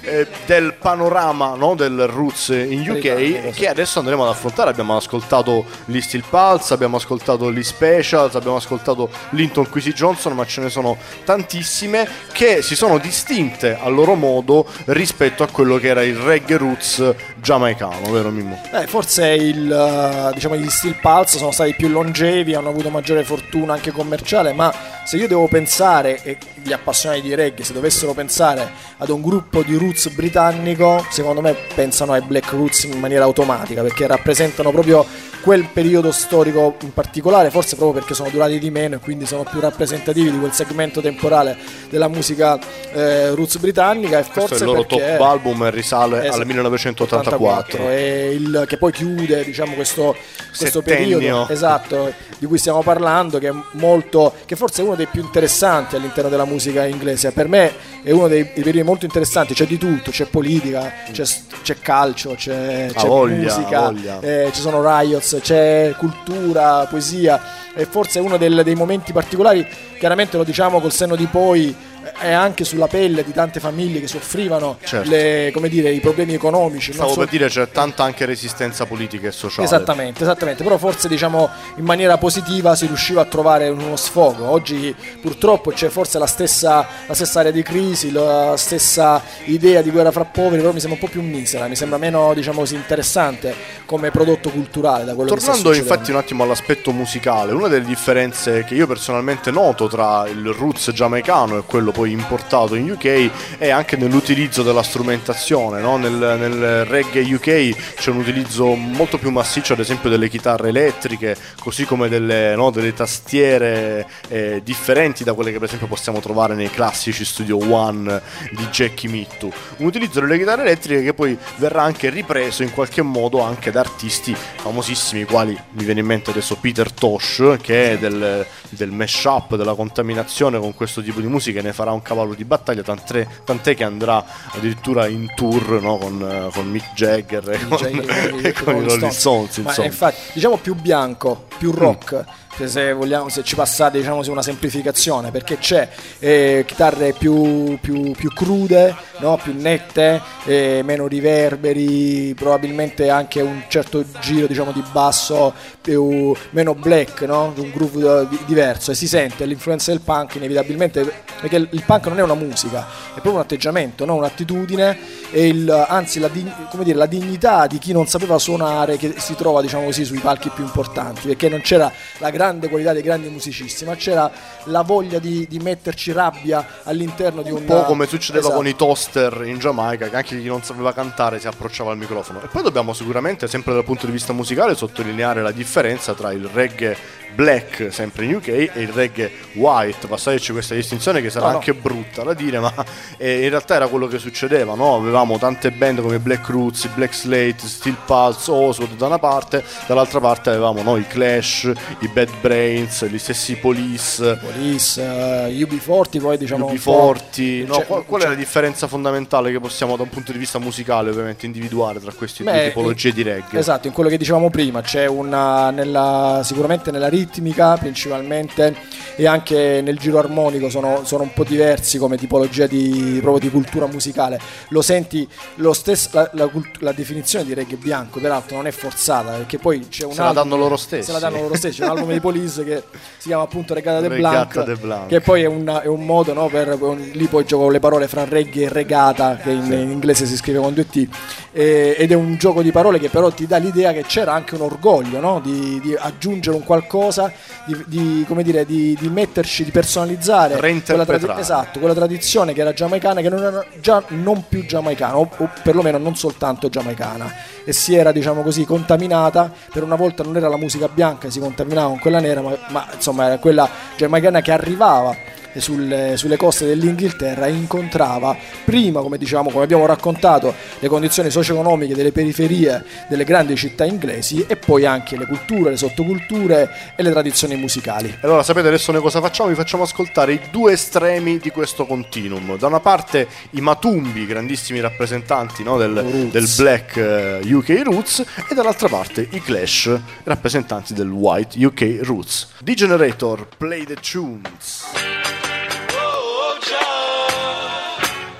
eh, del panorama, no, del roots in U K, Britannico, sì. che adesso andremo ad affrontare. Abbiamo ascoltato gli Steel Pulse, abbiamo ascoltato gli Specials, abbiamo ascoltato Linton Kwesi Johnson, ma ce ne sono tantissime che si sono distinte a loro modo rispetto a quello che era il reggae roots giamaicano, vero Mimmo? Eh, forse il, uh, diciamo, gli Steel Pulse sono stati più longevi, hanno avuto maggiore fortuna anche commerciale, ma se io devo pensare, e gli appassionati di reggae, se dovessero pensare ad un gruppo di roots britannico, secondo me pensano ai Black Roots in maniera automatica, perché rappresentano proprio quel periodo storico in particolare, forse proprio perché sono durati di meno e quindi sono più rappresentativi di quel segmento temporale della musica eh, roots britannica. E Questo forse è il loro perché, top album, risale esatto, al millenovecentottantaquattro. e il, che poi chiude, diciamo, questo, questo Settennio. periodo, esatto, di cui stiamo parlando, che è molto, che forse è uno dei più interessanti all'interno della musica inglese. Per me è uno dei, dei periodi molto interessanti, c'è di tutto, c'è politica, c'è, c'è calcio, c'è, Ah, c'è voglia, musica, voglia. eh, ci sono riots, c'è cultura, poesia, e forse è uno del- dei momenti particolari, chiaramente lo diciamo col senno di poi, è anche sulla pelle di tante famiglie che soffrivano, Certo. le, come dire, i problemi economici. non Stavo solo- per dire, c'è tanta anche resistenza politica e sociale. Esattamente, esattamente, però forse, diciamo, in maniera positiva si riusciva a trovare uno sfogo. Oggi purtroppo c'è forse la stessa, la stessa area di crisi, la stessa idea di guerra fra poveri, però mi sembra un po' più misera, mi sembra meno, diciamo così, interessante come prodotto culturale da quello Tornando che sta succedendo. infatti un attimo all'aspetto musicale, una delle differenze che io personalmente noto tra il roots giamaicano e quello poi importato in U K è anche nell'utilizzo della strumentazione, no? nel, nel reggae U K c'è un utilizzo molto più massiccio ad esempio delle chitarre elettriche, così come delle, no, delle tastiere eh, differenti da quelle che per esempio possiamo trovare nei classici Studio One di Jackie Mittu. Un utilizzo delle chitarre elettriche che poi verrà anche ripreso in qualche modo anche da artisti famosissimi, quali mi viene in mente adesso Peter Tosh, che è del, del mash-up, della contaminazione con questo tipo di musica, e ne farà un cavallo di battaglia, tant'è, tant'è che andrà addirittura in tour, no, con, con Mick Jagger e con, Jagger, e con i Rolling Stones, Ma insomma. infatti, diciamo più bianco, più rock. Se- Se vogliamo, se ci passate, diciamo, su una semplificazione, perché c'è eh, chitarre più, più, più crude, no? Più nette, eh, meno riverberi, probabilmente anche un certo giro, diciamo, di basso più, meno black, no? Un groove eh, di- diverso, e si sente l'influenza del punk inevitabilmente, perché il il punk non è una musica, è proprio un atteggiamento, no? Un'attitudine, e il, anzi la, dig- come dire, la dignità di chi non sapeva suonare, che si trova, diciamo così, sui palchi più importanti, perché non c'era la grande qualità dei grandi musicisti, ma c'era la voglia di, di metterci rabbia all'interno di un, Un po' come succedeva esatto. con i toaster in Giamaica, che anche chi non sapeva cantare si approcciava al microfono. E poi dobbiamo sicuramente, sempre dal punto di vista musicale, sottolineare la differenza tra il reggae black, sempre in U K, e il reggae white. Passateci questa distinzione che sarà No, no. anche brutta da dire, ma eh, in realtà era quello che succedeva, no? Avevamo tante band come Black Roots, Black Slate, Steel Pulse, Oswald da una parte, dall'altra parte avevamo, no, i Clash, i Bad Brains, gli stessi Police, Police, uh, U B quaranta, poi diciamo U B un po'- quaranta. No, cioè, qual, qual è cioè- la differenza fondamentale che possiamo da un punto di vista musicale ovviamente individuare tra queste due Beh, tipologie in- di reggae? Esatto, in quello che dicevamo prima c'è una nella, sicuramente nella ritmica principalmente, e anche nel giro armonico sono, sono un po' diversi come tipologia di, proprio di cultura musicale. Lo senti, lo stesso, la, la cult- la definizione di reggae bianco peraltro non è forzata, perché poi c'è un Se la album- danno loro stessi. se la danno loro stessi. C'è un album di Police che si chiama appunto Regata de Regata Blanc, de Blanc. che poi è un, è un modo, no, per lì poi gioco con le parole fra reggae e regata, che in, in inglese si scrive con due T, e- ed è un gioco di parole che però ti dà l'idea che c'era anche un orgoglio, no, di, di aggiungere un qualcosa, di, di, come dire, di, di metterci, di personalizzare quella, Reinterpretare. tradi- esatto, quella tradizione che era giamaicana, che non era già non più giamaicana, o, o perlomeno non soltanto giamaicana, e si era, diciamo così, contaminata. Per una volta non era la musica bianca che si contaminava con quella nera, ma, ma insomma era quella giamaicana che arrivava sulle, sulle coste dell'Inghilterra e incontrava prima, come diciamo, come abbiamo raccontato, le condizioni socio-economiche delle periferie delle grandi città inglesi, e poi anche le culture, le sottoculture e le tradizioni musicali. E allora sapete adesso noi cosa facciamo? Vi facciamo ascoltare i due estremi di questo continuum. Da una parte i Matumbi, grandissimi rappresentanti, no, del, Roots. del black eh, U K Roots, e dall'altra parte i Clash, rappresentanti del white U K Roots. D-Generator, play the tunes.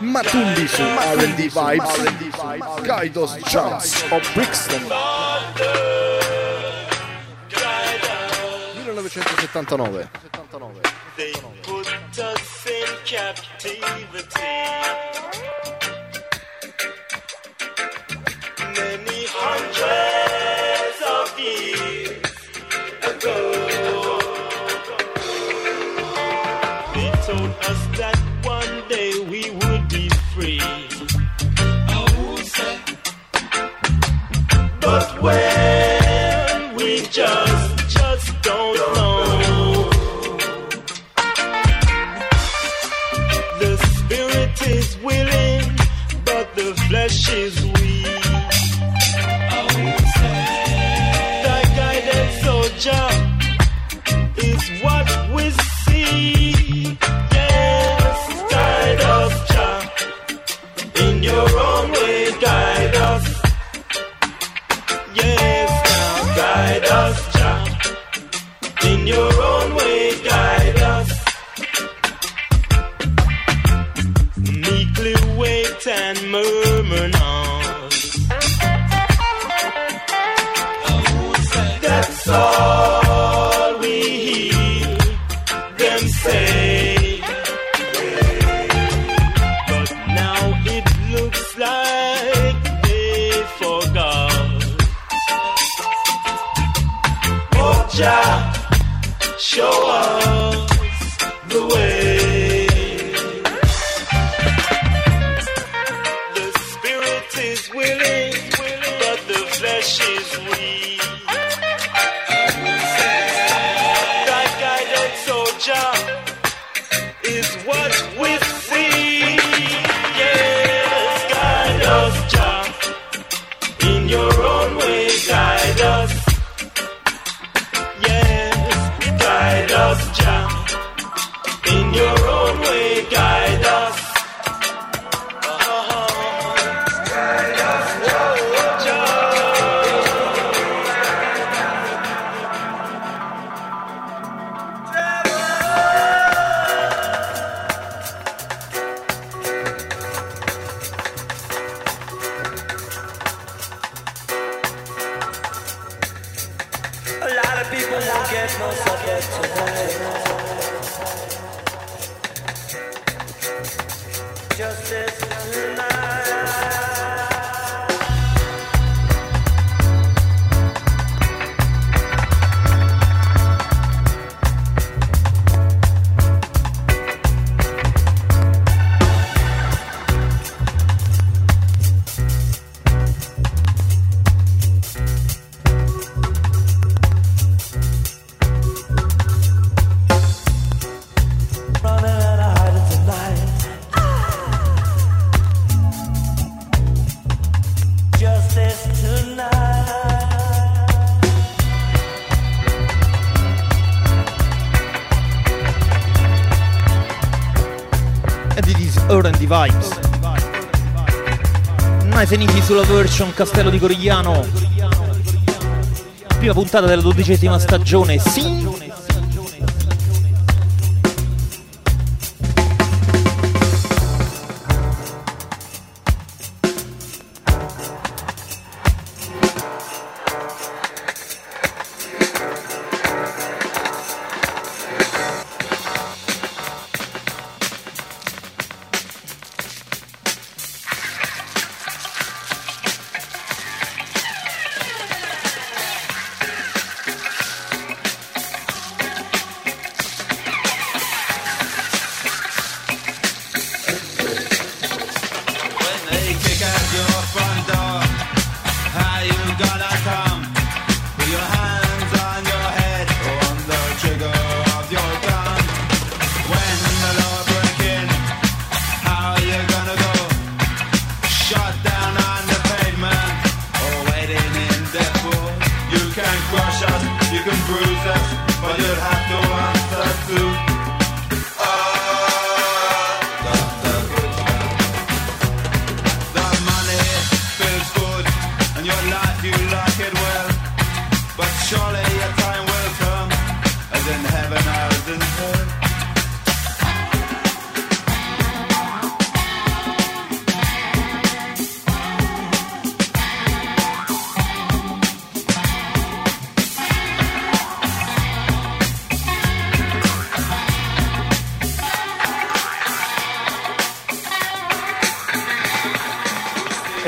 Matumbi su R and D Vibes, Kaidos Chance of Brixton, millenovecentosettantanove. They put us in captivity many hundreds of years ago. They told us that one day we would be free. Oh, say. But when we just, just don't know. The spirit is willing, but the flesh is weak. Thy guidance, soldier, is what we see. Yes, guide us, Jah. In your own way, guide us. Yes, now guide us, Jah. In your own way, guide us. Meekly wait and murmur not. That's all we hear them say. But now it looks like they forgot. Oh, Jah, show us the way. The spirit is willing, but the flesh is weak. Thy guidance, oh Jah, is what we see. Yes, guide us, Jah. In your own way, guide us. Yes, guide us, Jah. In your own way, guide us. Guide us, oh Jah. A lot of people won't get no supper tonight. Justice tonight. Running and hiding tonight. Justice tonight. And it is R and D Vibes. Nice and easy sulla version Castello di Corigliano. Prima puntata della dodicesima stagione. Sì.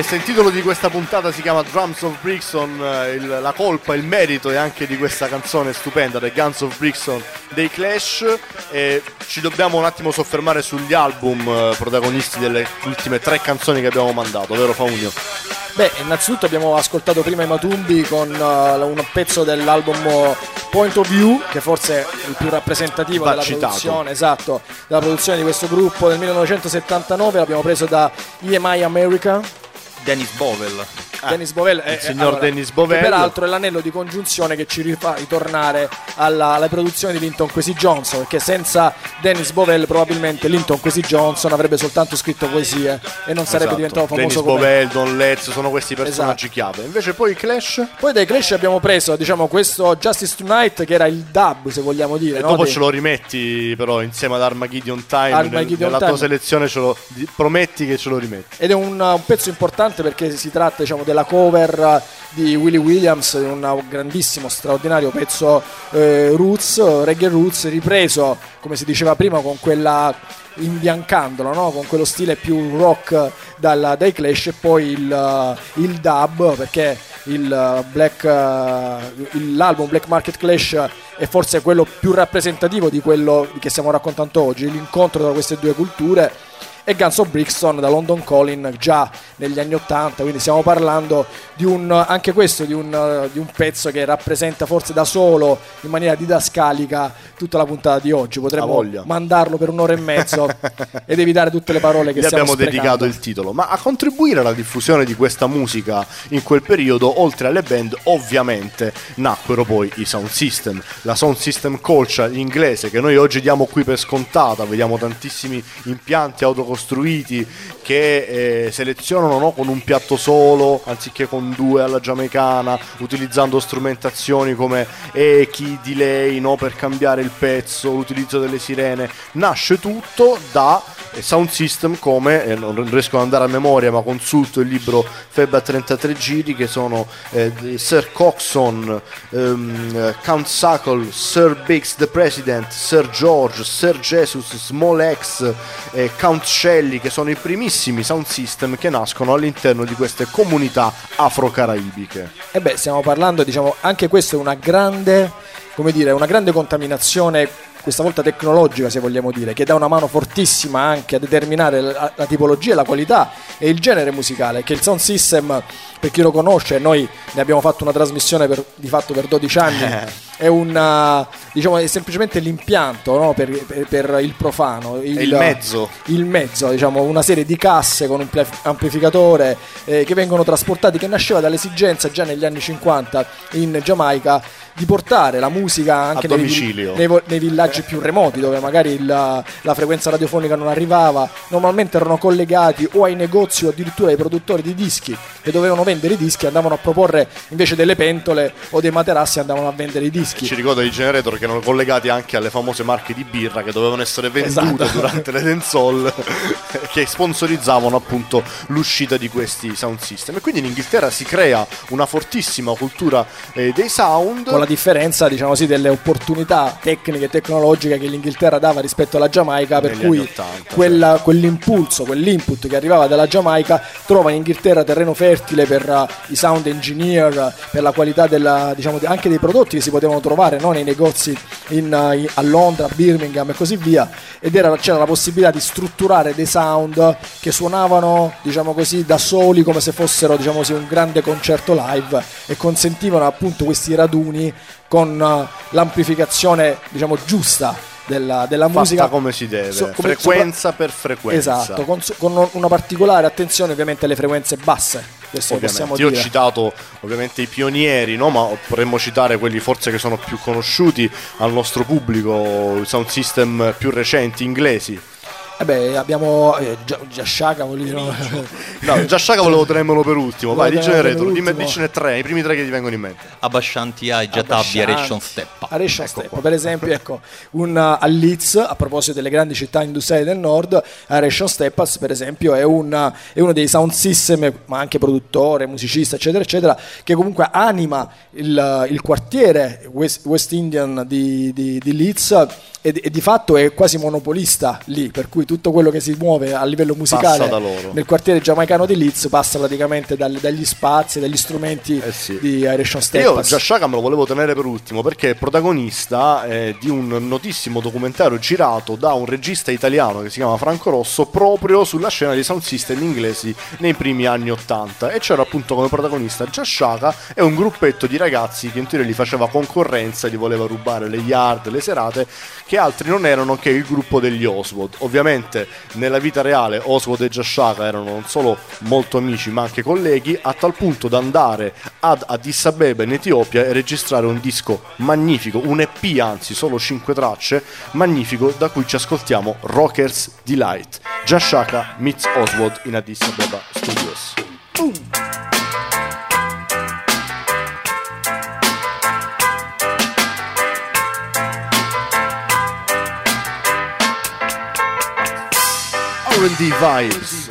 Questo è il titolo di questa puntata, si chiama Drums of Brixton. Il, la colpa, il merito è anche di questa canzone stupenda, The Guns of Brixton dei Clash. E ci dobbiamo un attimo soffermare sugli album eh, protagonisti delle ultime tre canzoni che abbiamo mandato, vero Faunio? Beh, innanzitutto abbiamo ascoltato prima i Matumbi con uh, un pezzo dell'album uh, Point of View, che forse è il più rappresentativo Va della citato. produzione, esatto, della produzione di questo gruppo del millenovecentosettantanove. L'abbiamo preso da E M I America. Dennis Bovell. Ah, Dennis Bovell, il signor allora, Dennis Bovell, che peraltro è l'anello di congiunzione che ci rifà ritornare alla, alla produzione di Linton Kwesi Johnson, perché senza Dennis Bovell probabilmente Linton Kwesi Johnson avrebbe soltanto scritto poesie e non sarebbe esatto. diventato famoso Dennis come Bovell, Don Letts sono questi personaggi esatto. chiave. Invece poi i Clash. Poi dai Clash abbiamo preso, diciamo, questo Justice Tonight, che era il dub, se vogliamo dire, E no? dopo Dei- ce lo rimetti però insieme ad Armageddon Time. Armageddon nel- nella Time. tua selezione ce lo, di- prometti che ce lo rimetti. Ed è un, un pezzo importante perché si tratta, diciamo, della cover di Willie Williams, di un grandissimo, straordinario pezzo eh, roots, reggae roots, ripreso, come si diceva prima, con quella imbiancandolo, no? Con quello stile più rock dalla, dai Clash, e poi il, il dub, perché il Black, uh, l'album Black Market Clash è forse quello più rappresentativo di quello che stiamo raccontando oggi, l'incontro tra queste due culture. E Guns of Brixton da London Calling già negli anni ottanta, quindi stiamo parlando di un, anche questo di un, di un pezzo che rappresenta forse da solo, in maniera didascalica, tutta la puntata di oggi. A Potremmo voglia. mandarlo per un'ora e mezzo ed evitare tutte le parole che Gli stiamo abbiamo sprecando. dedicato il titolo. Ma a contribuire alla diffusione di questa musica in quel periodo, oltre alle band, ovviamente nacquero poi i sound system, la sound system culture inglese, che noi oggi diamo qui per scontata. Vediamo tantissimi impianti autocostruiti che eh, selezionano, no, con un piatto solo anziché con due alla giamaicana, utilizzando strumentazioni come echi, delay, no, per cambiare il pezzo, l'utilizzo delle sirene. Nasce tutto da eh, sound system come, eh, non riesco ad andare a memoria, ma consulto il libro Feb a trentatré giri, che sono eh, di Sir Coxon, ehm, Count Suckle, Sir Biggs the President, Sir George, Sir Jesus, Small X, eh, Count Shelley, che sono i primissimi sound system che nascono all'interno di queste comunità afro-caraibiche. E beh, stiamo parlando, diciamo, anche questo è una grande, come dire, una grande contaminazione, questa volta tecnologica, se vogliamo dire, che dà una mano fortissima anche a determinare la, la tipologia, la qualità e il genere musicale, che il sound system, per chi lo conosce, noi ne abbiamo fatto una trasmissione per, di fatto per dodici anni, è una, diciamo, è semplicemente l'impianto, no, per, per, per il profano, il, È il mezzo. il mezzo, diciamo, una serie di casse con un pla- amplificatore eh, che vengono trasportati, che nasceva dall'esigenza già negli anni cinquanta in Giamaica di portare la musica anche A nei, domicilio. nei, vo- nei villaggi più remoti, dove magari il- la frequenza radiofonica non arrivava. Normalmente erano collegati o ai negozi o addirittura ai produttori di dischi che dovevano vendere i dischi, andavano a proporre invece delle pentole o dei materassi, andavano a vendere i dischi. Ci ricordo i generator che erano collegati anche alle famose marche di birra che dovevano essere vendute Esatto. durante le dancehall, che sponsorizzavano appunto l'uscita di questi sound system. E quindi in Inghilterra si crea una fortissima cultura eh, dei sound, Con la differenza, diciamo sì, delle opportunità tecniche e tecnologiche che l'Inghilterra dava rispetto alla Giamaica, per Negli cui anni ottanta, quella- quell'impulso, quell'input che arrivava dalla Giamaica trova in Inghilterra terreno fertile per uh, i sound engineer, per la qualità della, diciamo, de- anche dei prodotti che si potevano trovare, no, nei negozi in, uh, in- a Londra, a Birmingham e così via, ed era, c'era la possibilità di strutturare dei sound che suonavano, diciamo così, da soli, come se fossero, diciamo così, un grande concerto live, e consentivano appunto questi raduni con uh, l'amplificazione, diciamo, giusta della, della fatta musica, come si deve, So- come- frequenza per frequenza. esatto, con, con una particolare attenzione ovviamente alle frequenze basse, questo lo possiamo Ovviamente. Io ho dire. citato ovviamente i pionieri, no? Ma potremmo citare quelli forse che sono più conosciuti al nostro pubblico, i sound system più recenti inglesi. Eh beh, abbiamo eh, Gia- Giasciaca, voglio dire, no? No, già Shaka volevo tenermelo per ultimo. Vai, Volevo di tenerlo per generator, dimmi, ultimo. dicene tre, i primi tre che ti vengono in mente. Abashanti Ai, Jatabi, Aration Steppa. Aration Ecco Step, qua. per esempio, ecco, un, uh, a Leeds, a proposito delle grandi città industriali del nord, Aration Steppas, per esempio, è, un, è uno dei sound system, ma anche produttore, musicista, eccetera, eccetera, che comunque anima il, il quartiere West, West Indian di, di, di Leeds, e, e di fatto è quasi monopolista lì, per cui tutto quello che si muove a livello musicale nel quartiere giamaicano di Leeds passa praticamente dal, dagli spazi, dagli strumenti eh sì. di Irish Steppers. Io Jah Shaka me lo volevo tenere per ultimo perché è protagonista eh, di un notissimo documentario girato da un regista italiano che si chiama Franco Rosso proprio sulla scena dei sound system inglesi nei primi anni ottanta, e c'era appunto come protagonista Jah Shaka e un gruppetto di ragazzi che in teoria gli faceva concorrenza, gli voleva rubare le yard, le serate, che altri non erano che il gruppo degli Oswald. Ovviamente nella vita reale Oswald e Jah Shaka erano non solo molto amici ma anche colleghi, a tal punto da andare ad Addis Abeba in Etiopia e registrare un disco magnifico, un E P anzi, solo cinque tracce, magnifico, da cui ci ascoltiamo Rockers Delight. Jah Shaka meets Oswald in Addis Abeba Studios. Boom. R and D Vibes.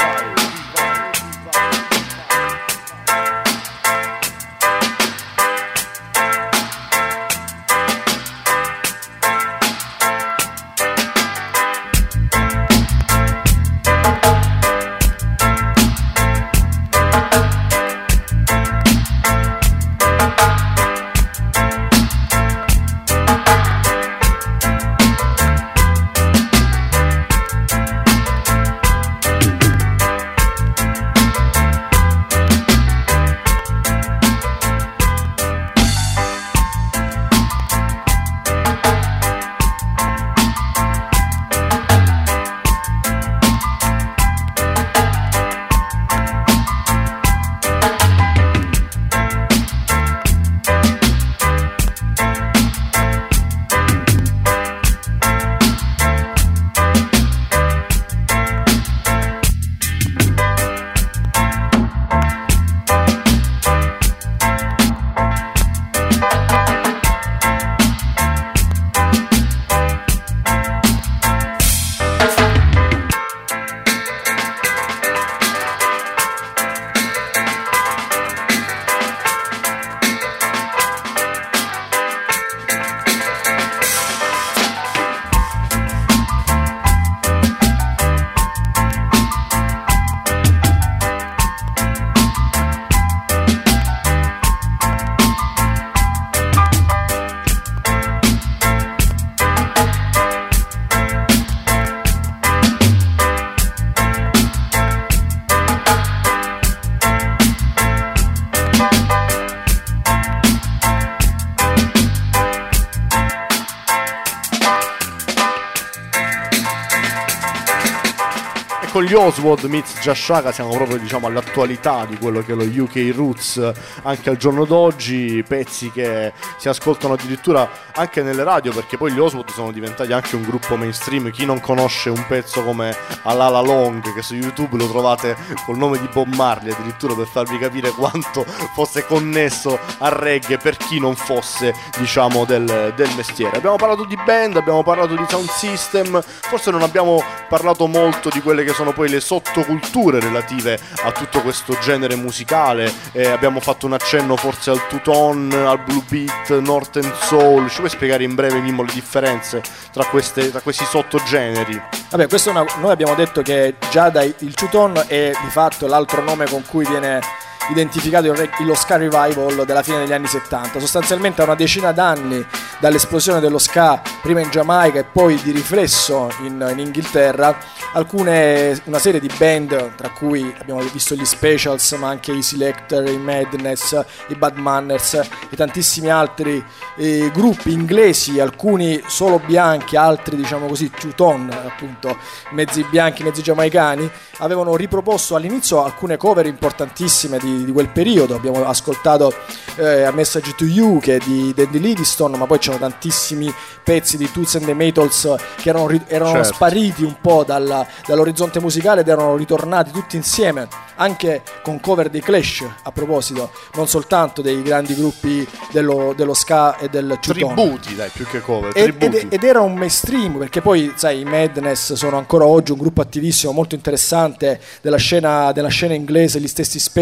Con gli Oswald meets Jah Shaka siamo proprio, diciamo, all'attualità di quello che è lo U K Roots anche al giorno d'oggi, pezzi che si ascoltano addirittura anche nelle radio, perché poi gli Oswald sono diventati anche un gruppo mainstream. Chi non conosce un pezzo come Alala Long, che su YouTube lo trovate col nome di Bob Marley addirittura, per farvi capire quanto fosse connesso al reggae per chi non fosse, diciamo, del, del mestiere. Abbiamo parlato di band, abbiamo parlato di sound system, forse non abbiamo parlato molto di quelle che sono poi le sottoculture relative a tutto questo genere musicale. Eh, abbiamo fatto un accenno forse al two-tone, al blue beat, northern soul. Ci puoi spiegare in breve, Mimmo, le differenze tra, queste, tra questi sottogeneri? Vabbè, questo è una, noi abbiamo detto che già dai, il two-tone è di fatto l'altro nome con cui viene identificato il, lo ska revival della fine degli anni settanta. Sostanzialmente a una decina d'anni dall'esplosione dello ska, prima in Giamaica e poi di riflesso in, in Inghilterra, alcune, una serie di band, tra cui abbiamo visto gli Specials, ma anche i Selecter, i Madness, i Bad Manners e tantissimi altri eh, gruppi inglesi, alcuni solo bianchi, altri, diciamo così, two-tone, appunto, mezzi bianchi, mezzi giamaicani, avevano riproposto all'inizio alcune cover importantissime di, di quel periodo. Abbiamo ascoltato eh, A Message to You, che è di Dandy Livingstone, ma poi c'erano tantissimi pezzi di Toots and the Maytals che erano, erano certo. spariti un po' dalla, dall'orizzonte musicale ed erano ritornati tutti insieme, anche con cover dei Clash, a proposito, non soltanto dei grandi gruppi dello, dello ska e del two-tone. Tributi, dai, più che cover, ed, ed, ed era un mainstream, perché poi, sai, i Madness sono ancora oggi un gruppo attivissimo, molto interessante della scena, della scena inglese. Gli stessi Specials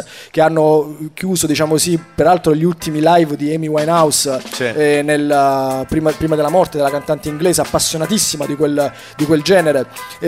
Breakers, che hanno chiuso, diciamo così, peraltro gli ultimi live di Amy Winehouse, sì. eh, nel, prima, prima della morte della cantante inglese, appassionatissima di quel, di quel genere.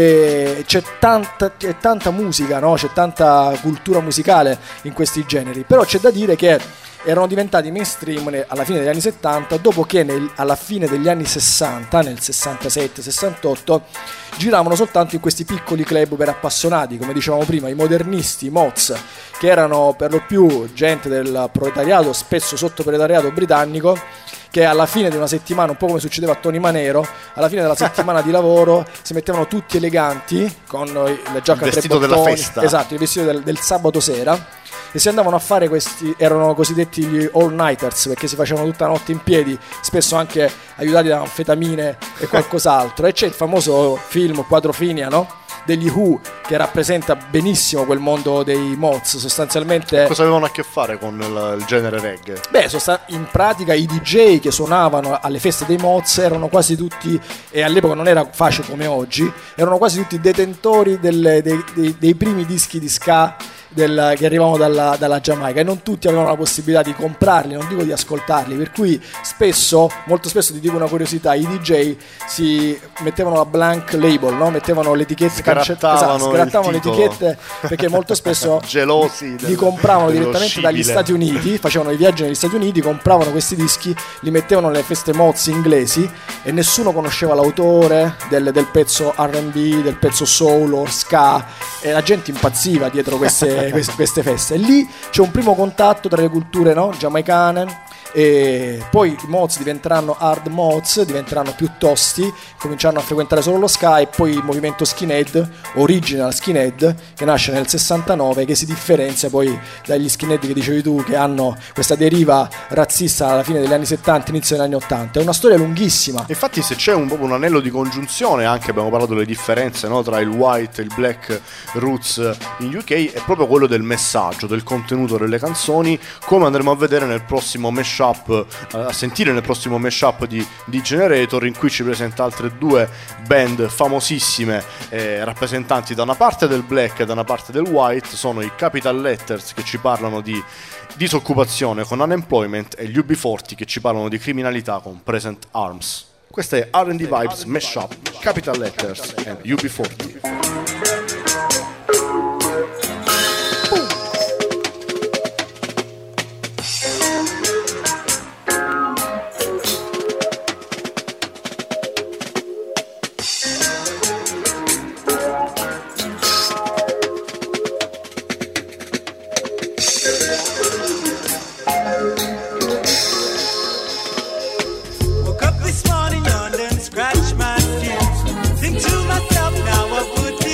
Eh, c'è tanta, c'è tanta musica, no? C'è tanta cultura musicale in questi generi, però c'è da dire che erano diventati mainstream alla fine degli anni settanta, dopo che nel, alla fine degli anni sessanta, nel sessantasette sessantotto, giravano soltanto in questi piccoli club per appassionati, come dicevamo prima, i modernisti, i mods, che erano per lo più gente del proletariato, spesso sottoproletariato britannico, che alla fine di una settimana, un po' come succedeva a Tony Manero, alla fine della settimana di lavoro si mettevano tutti eleganti con la giacca a tre bottoni, della festa. Esatto, il vestito del, del sabato sera, e si andavano a fare questi, erano cosiddetti gli all-nighters, perché si facevano tutta la notte in piedi, spesso anche aiutati da anfetamine e qualcos'altro. E c'è il famoso film Quadrofinia, no? Degli Who, che rappresenta benissimo quel mondo dei mods. Sostanzialmente, cosa avevano a che fare con il, il genere reggae? Beh, sostan- in pratica i D J che suonavano alle feste dei mods erano quasi tutti, e all'epoca non era facile come oggi, erano quasi tutti detentori delle, dei, dei, dei primi dischi di ska del, che arrivavano dalla, dalla Giamaica, e non tutti avevano la possibilità di comprarli, non dico di ascoltarli, per cui spesso, molto spesso, ti dico una curiosità, i D J si mettevano la blank label, no? Mettevano le etichette, sgrattavano, esatto, sgrattavano le etichette, perché molto spesso gelosi li compravano direttamente scibile. dagli Stati Uniti, facevano i viaggi negli Stati Uniti, compravano questi dischi, li mettevano nelle feste mods inglesi, e nessuno conosceva l'autore del, del pezzo R and B, del pezzo soul o ska, e la gente impazziva dietro queste queste feste. E lì c'è un primo contatto tra le culture, no? Giamaicane, e poi i mods diventeranno hard mods, diventeranno più tosti, cominciarono a frequentare solo lo ska, e poi il movimento skinhead, original skinhead, che nasce nel sessantanove, che si differenzia poi dagli skinhead che dicevi tu, che hanno questa deriva razzista alla fine degli anni settanta, inizio degli anni ottanta. È una storia lunghissima. Infatti, se c'è un, un anello di congiunzione, anche abbiamo parlato delle differenze, no, tra il white e il black roots in U K, è proprio quello del messaggio, del contenuto delle canzoni, come andremo a vedere nel prossimo mashup, a sentire nel prossimo mashup di, di Generator, in cui ci presenta altre due band famosissime, eh, rappresentanti da una parte del black e da una parte del white. Sono i Capital Letters, che ci parlano di disoccupazione con Unemployment, e gli U B quaranta, che ci parlano di criminalità con Present Arms. Questa è R and D Vibes Mashup, Capital Letters e U B quaranta. Woke up this morning, yawned and scratched my feet. Think to myself, now what would be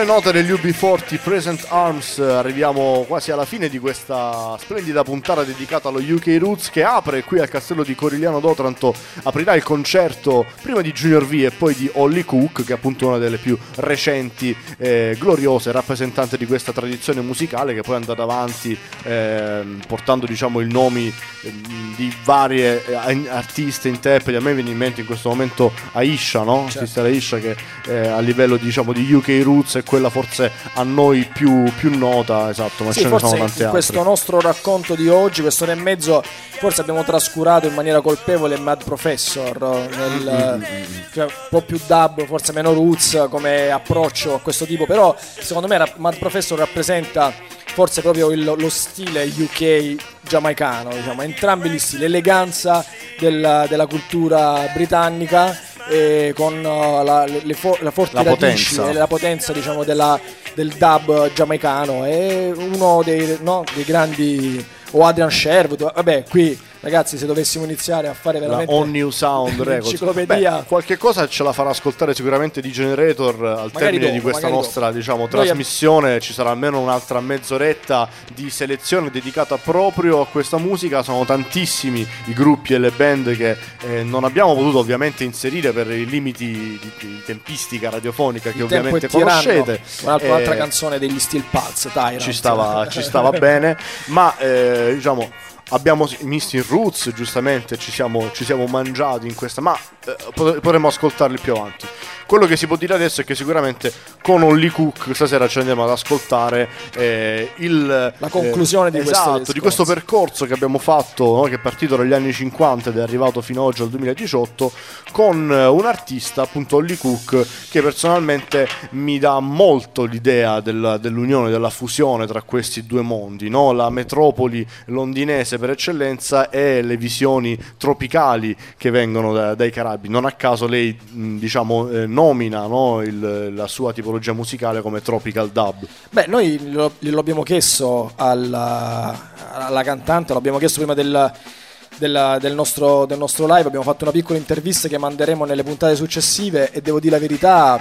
note degli U B quaranta Present Arms arriviamo quasi alla fine di questa splendida puntata dedicata allo U K Roots, che apre qui al Castello di Corigliano d'Otranto. Aprirà il concerto prima di Junior V e poi di Holly Cook, che è appunto una delle più recenti eh, gloriose rappresentanti di questa tradizione musicale, che poi è andata avanti eh, portando, diciamo, i nomi eh, di varie eh, artiste, interpreti. A me viene in mente in questo momento Aisha, no? Certo. Sister Aisha, che eh, a livello, diciamo, di U K Roots è quella forse a noi più, più nota, esatto, ma sì, ce ne forse sono tante in altre. questo nostro racconto di oggi, quest'ora e mezzo, forse abbiamo trascurato in maniera colpevole Mad Professor, nel, Mm-hmm. cioè, un po' più dub, forse meno roots come approccio a questo tipo, però secondo me Mad Professor rappresenta forse proprio il, lo stile U K giamaicano, diciamo, entrambi gli stili, l'eleganza della, della cultura britannica, e con uh, la, le, le fo- la forti La radici potenza. e la potenza, diciamo, della, del dub giamaicano. È uno dei, no, dei grandi, o Adrian Sherwood. Vabbè, qui ragazzi, se dovessimo iniziare a fare veramente la On New Sound Records, l'enciclopedia. beh, qualche cosa ce la farà ascoltare sicuramente di Generator al termine dopo, di questa magari nostra, dopo. diciamo, Noi trasmissione. Ci sarà almeno un'altra mezz'oretta di selezione dedicata proprio a questa musica. Sono tantissimi i gruppi e le band che eh, non abbiamo potuto ovviamente inserire per i limiti di, di tempistica radiofonica che Il tempo ovviamente è tiranno. conoscete. Un'altra, un'altra Eh, canzone degli Steel Pulse, Tyrant. ci stava, ci stava bene, ma eh, diciamo abbiamo misti in Roots, giustamente ci siamo, ci siamo mangiati in questa, ma eh, pot- potremmo ascoltarli più avanti. Quello che si può dire adesso è che sicuramente con Holly Cook stasera ci andiamo ad ascoltare eh, il, La conclusione eh, di questo esatto, discorso. di questo percorso che abbiamo fatto, no? Che è partito dagli anni cinquanta ed è arrivato fino ad oggi al duemiladiciotto, con eh, un artista, appunto Holly Cook, che personalmente mi dà molto l'idea del, dell'unione, della fusione tra questi due mondi, no? La metropoli londinese per eccellenza e le visioni tropicali che vengono da, dai Caraibi. Non a caso lei, mh, diciamo, eh, nomina, no? Il, la sua tipologia musicale come tropical dub. Beh, noi glielo, glielo abbiamo chiesto alla, alla cantante, l'abbiamo chiesto prima del, del, del, nostro, del nostro live, abbiamo fatto una piccola intervista che manderemo nelle puntate successive, e devo dire la verità,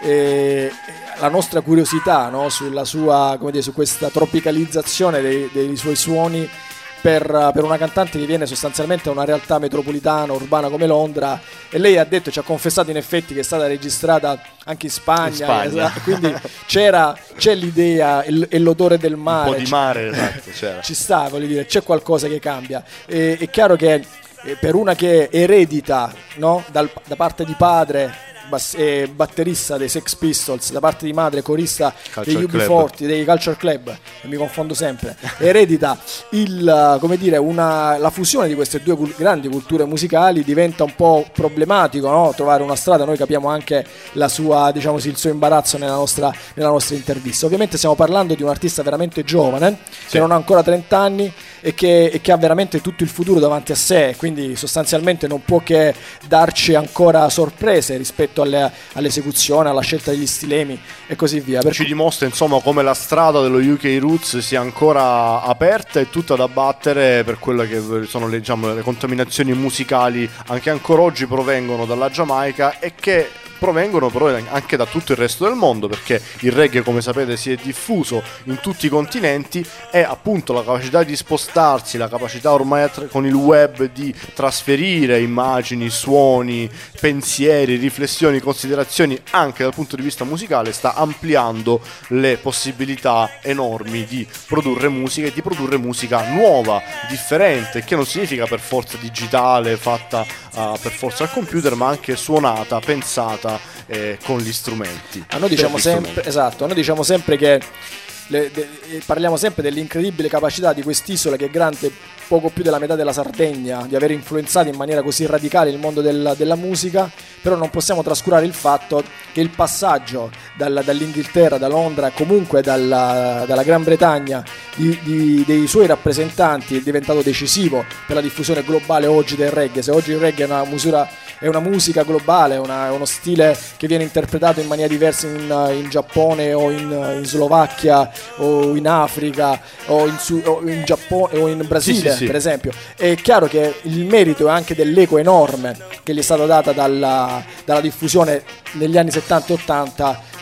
eh, la nostra curiosità, no? Sulla sua, come dire, su questa tropicalizzazione dei, dei suoi suoni per, per una cantante che viene sostanzialmente da una realtà metropolitana, urbana come Londra, e lei ha detto, ci ha confessato in effetti che è stata registrata anche in Spagna, In Spagna. esatto, quindi c'era, c'è l'idea e l- e l'odore del mare, Un po' di ci- mare, esatto, c'era. ci sta, voglio dire, c'è qualcosa che cambia. E, è chiaro che eh, per una che eredita, no? Dal- da parte di padre, bas- eh, batterista dei Sex Pistols, da parte di madre corista Culture degli U B Club. quaranta, dei Culture Club, mi confondo sempre, eredita il, come dire, una, la fusione di queste due cul- grandi culture musicali. Diventa un po' problematico, no? Trovare una strada. Noi capiamo anche la sua, diciamo, sì, il suo imbarazzo nella nostra, nella nostra intervista. Ovviamente stiamo parlando di un artista veramente giovane, che non ha ancora trenta anni e che, e che ha veramente tutto il futuro davanti a sé, quindi sostanzialmente non può che darci ancora sorprese rispetto alle, all'esecuzione, alla scelta degli stilemi e così via. Per Ci dimostra, insomma, come la strada dello U K Roots sia ancora aperta e tutta da battere per quelle che sono le, diciamo, le contaminazioni musicali, anche ancora oggi provengono dalla Giamaica e che provengono però anche da tutto il resto del mondo, perché il reggae, come sapete, si è diffuso in tutti i continenti, e appunto la capacità di spostarsi, la capacità ormai attra- con il web di trasferire immagini, suoni, pensieri, riflessioni, considerazioni anche dal punto di vista musicale sta ampliando le possibilità enormi di produrre musica e di produrre musica nuova, differente, che non significa per forza digitale, fatta uh, per forza al computer, ma anche suonata, pensata eh, con gli strumenti. A noi diciamo Per gli sempre, strumenti. esatto, a noi diciamo sempre che le, de, parliamo sempre dell'incredibile capacità di quest'isola, che è grande poco più della metà della Sardegna, di aver influenzato in maniera così radicale il mondo del, della musica. Però non possiamo trascurare il fatto che il passaggio dal, dall'Inghilterra, da Londra, comunque dalla, dalla Gran Bretagna, di, di, dei suoi rappresentanti è diventato decisivo per la diffusione globale oggi del reggae. Se oggi il reggae è una misura, è una musica globale, è, una, è uno stile che viene interpretato in maniera diversa in, in Giappone o in, in Slovacchia o in Africa o in, Su- o in Giappone o in Brasile, Sì, sì, sì. per esempio, è chiaro che il merito è anche dell'eco enorme che gli è stata data dalla, dalla diffusione negli anni settanta e ottanta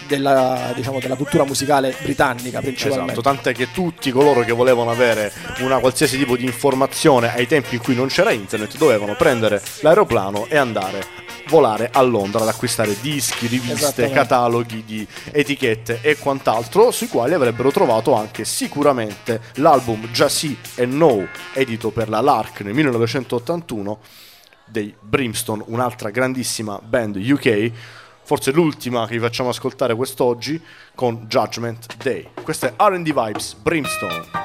della, diciamo, della cultura musicale britannica principalmente. Esatto, tant'è che tutti coloro che volevano avere una qualsiasi tipo di informazione ai tempi in cui non c'era internet dovevano prendere l'aeroplano e andare volare a Londra ad acquistare dischi, riviste, cataloghi di etichette e quant'altro, sui quali avrebbero trovato anche sicuramente l'album Just Sì e No, edito per la Lark nel millenovecentottantuno dei Brimstone, un'altra grandissima band U K, forse l'ultima che vi facciamo ascoltare quest'oggi, con Judgment Day. Questo è R and D Vibes, Brimstone.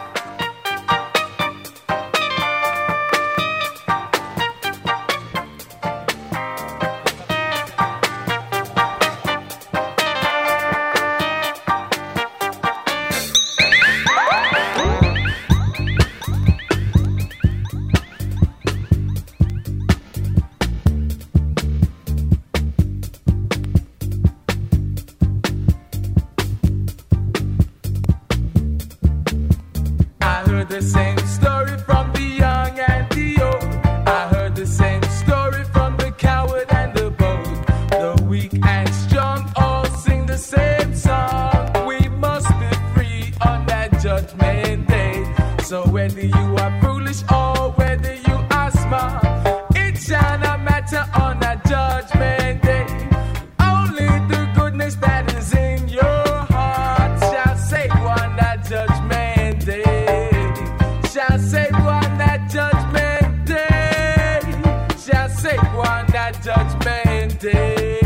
The same story from the young and the old. I heard the same story from the coward and the bold. The weak and strong all sing the same song. We must be free on that judgment day. So whether you are foolish or whether you are smart, it shall not matter on that judgment day. Only the goodness that is in your heart shall save on that judgment day. Shall save one that judgment day. Shall save one that judgment day.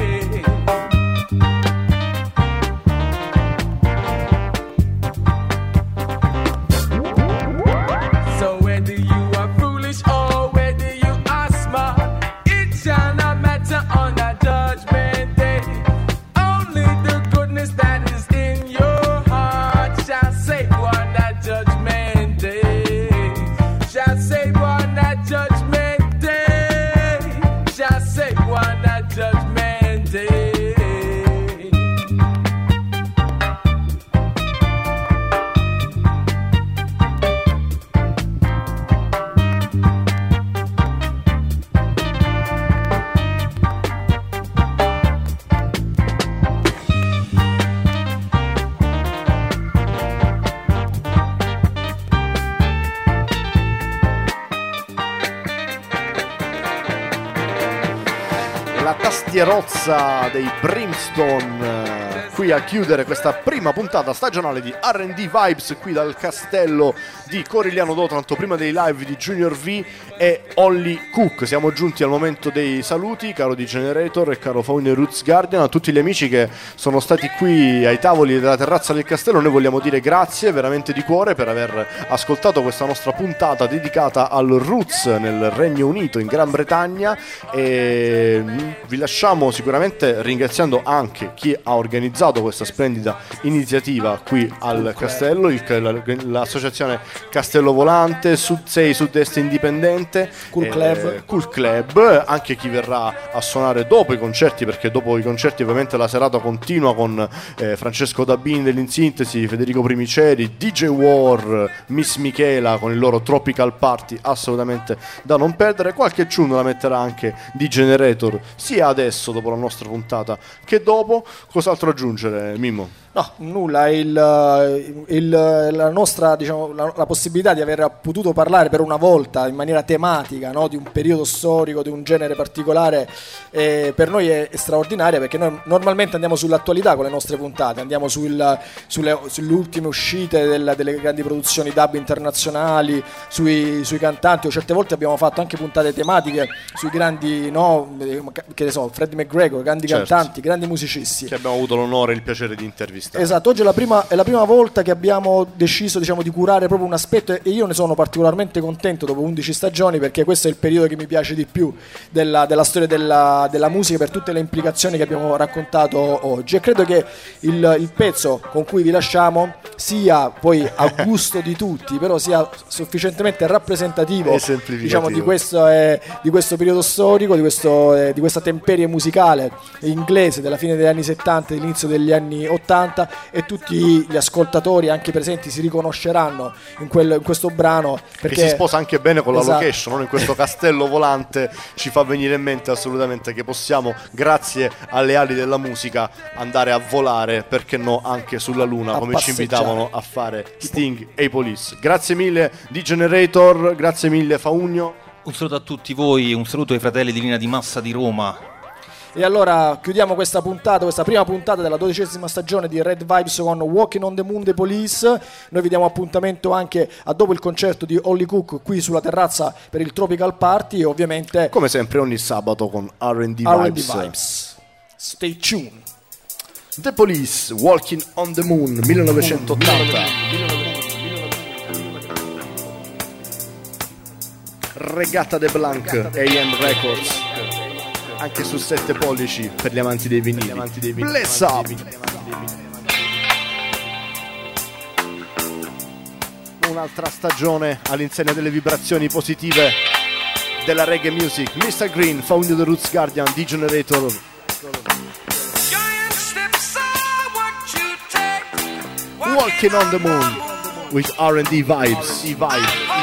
So whether you are foolish or whether you are smart, it shall not matter on that judgment day. Only the goodness that is in your heart shall save one that judgment day. Shall save one that judgment day. Shall save one that judgment day. La tastierozza dei Brimstone, eh, qui a chiudere questa prima puntata stagionale di R and D Vibes, qui dal castello di Corigliano d'Otranto, prima dei live di Junior V e Holly Cook. Siamo giunti al momento dei saluti, caro D Generator e caro Faune Roots Guardian, a tutti gli amici che sono stati qui ai tavoli della terrazza del castello. Noi vogliamo dire grazie veramente di cuore per aver ascoltato questa nostra puntata dedicata al Roots nel Regno Unito, in Gran Bretagna, e vi lasciamo sicuramente ringraziando anche chi ha organizzato questa splendida iniziativa qui al castello, il, l'associazione Castello Volante, Sud sei Sud-Est Indipendente, Cool eh, Club. Cool Club, anche chi verrà a suonare dopo i concerti, perché dopo i concerti ovviamente la serata continua con eh, Francesco Dabini dell'Insintesi, Federico Primiceri, D J War, Miss Michela con il loro Tropical Party, assolutamente da non perdere. Qualche tune la metterà anche D Generator, sia adesso dopo la nostra puntata che dopo. Cos'altro aggiungere, Mimmo? No, nulla, il, il, la nostra, diciamo, la, la possibilità di aver potuto parlare per una volta in maniera tematica, no, di un periodo storico, di un genere particolare, eh, per noi è, è straordinaria, perché noi normalmente andiamo sull'attualità con le nostre puntate, andiamo sul, sulle, sulle ultime uscite del, delle grandi produzioni dub internazionali, sui, sui cantanti, o certe volte abbiamo fatto anche puntate tematiche sui grandi, no, che ne so, Freddie McGregor, grandi certo. cantanti, grandi musicisti. Che abbiamo avuto l'onore e il piacere di intervistare. Esatto, oggi è la prima, è la prima volta che abbiamo deciso, diciamo, di curare proprio un aspetto, e io ne sono particolarmente contento dopo undici stagioni, perché questo è il periodo che mi piace di più della, della storia della, della musica, per tutte le implicazioni che abbiamo raccontato oggi, e credo che il, il pezzo con cui vi lasciamo sia poi a gusto di tutti, però sia sufficientemente rappresentativo, diciamo, di questo, eh, di questo periodo storico, di, questo, eh, di questa temperie musicale inglese della fine degli anni settanta e dell'inizio degli anni ottanta, e tutti gli ascoltatori anche presenti si riconosceranno in, quel, in questo brano, perché che si sposa anche bene con la esatto. location, no? In questo castello volante ci fa venire in mente assolutamente che possiamo, grazie alle ali della musica, andare a volare, perché no, anche sulla luna, A come ci passeggiare. invitavano a fare Sting e i Police. Grazie mille D-Generator, grazie mille Faugno. Un saluto a tutti voi, un saluto ai fratelli di Linea di Massa di Roma. E allora chiudiamo questa puntata, questa prima puntata della dodicesima stagione di Red Vibes con Walking on the Moon dei Police. Noi vi diamo appuntamento anche a dopo il concerto di Holly Cook qui sulla terrazza per il Tropical Party, e ovviamente come sempre ogni sabato con R and D R and D Vibes. Vibes. Stay tuned. The Police, Walking on the Moon, millenovecentottanta. Regatta de Blanc, A M Records, anche su sette pollici per gli amanti dei vinili. Bless up! Un'altra stagione all'insegna delle vibrazioni positive della reggae music. mister Green, founder the Roots Guardian, D-Generator. Walking on the Moon with R and D Vibes. Vibes.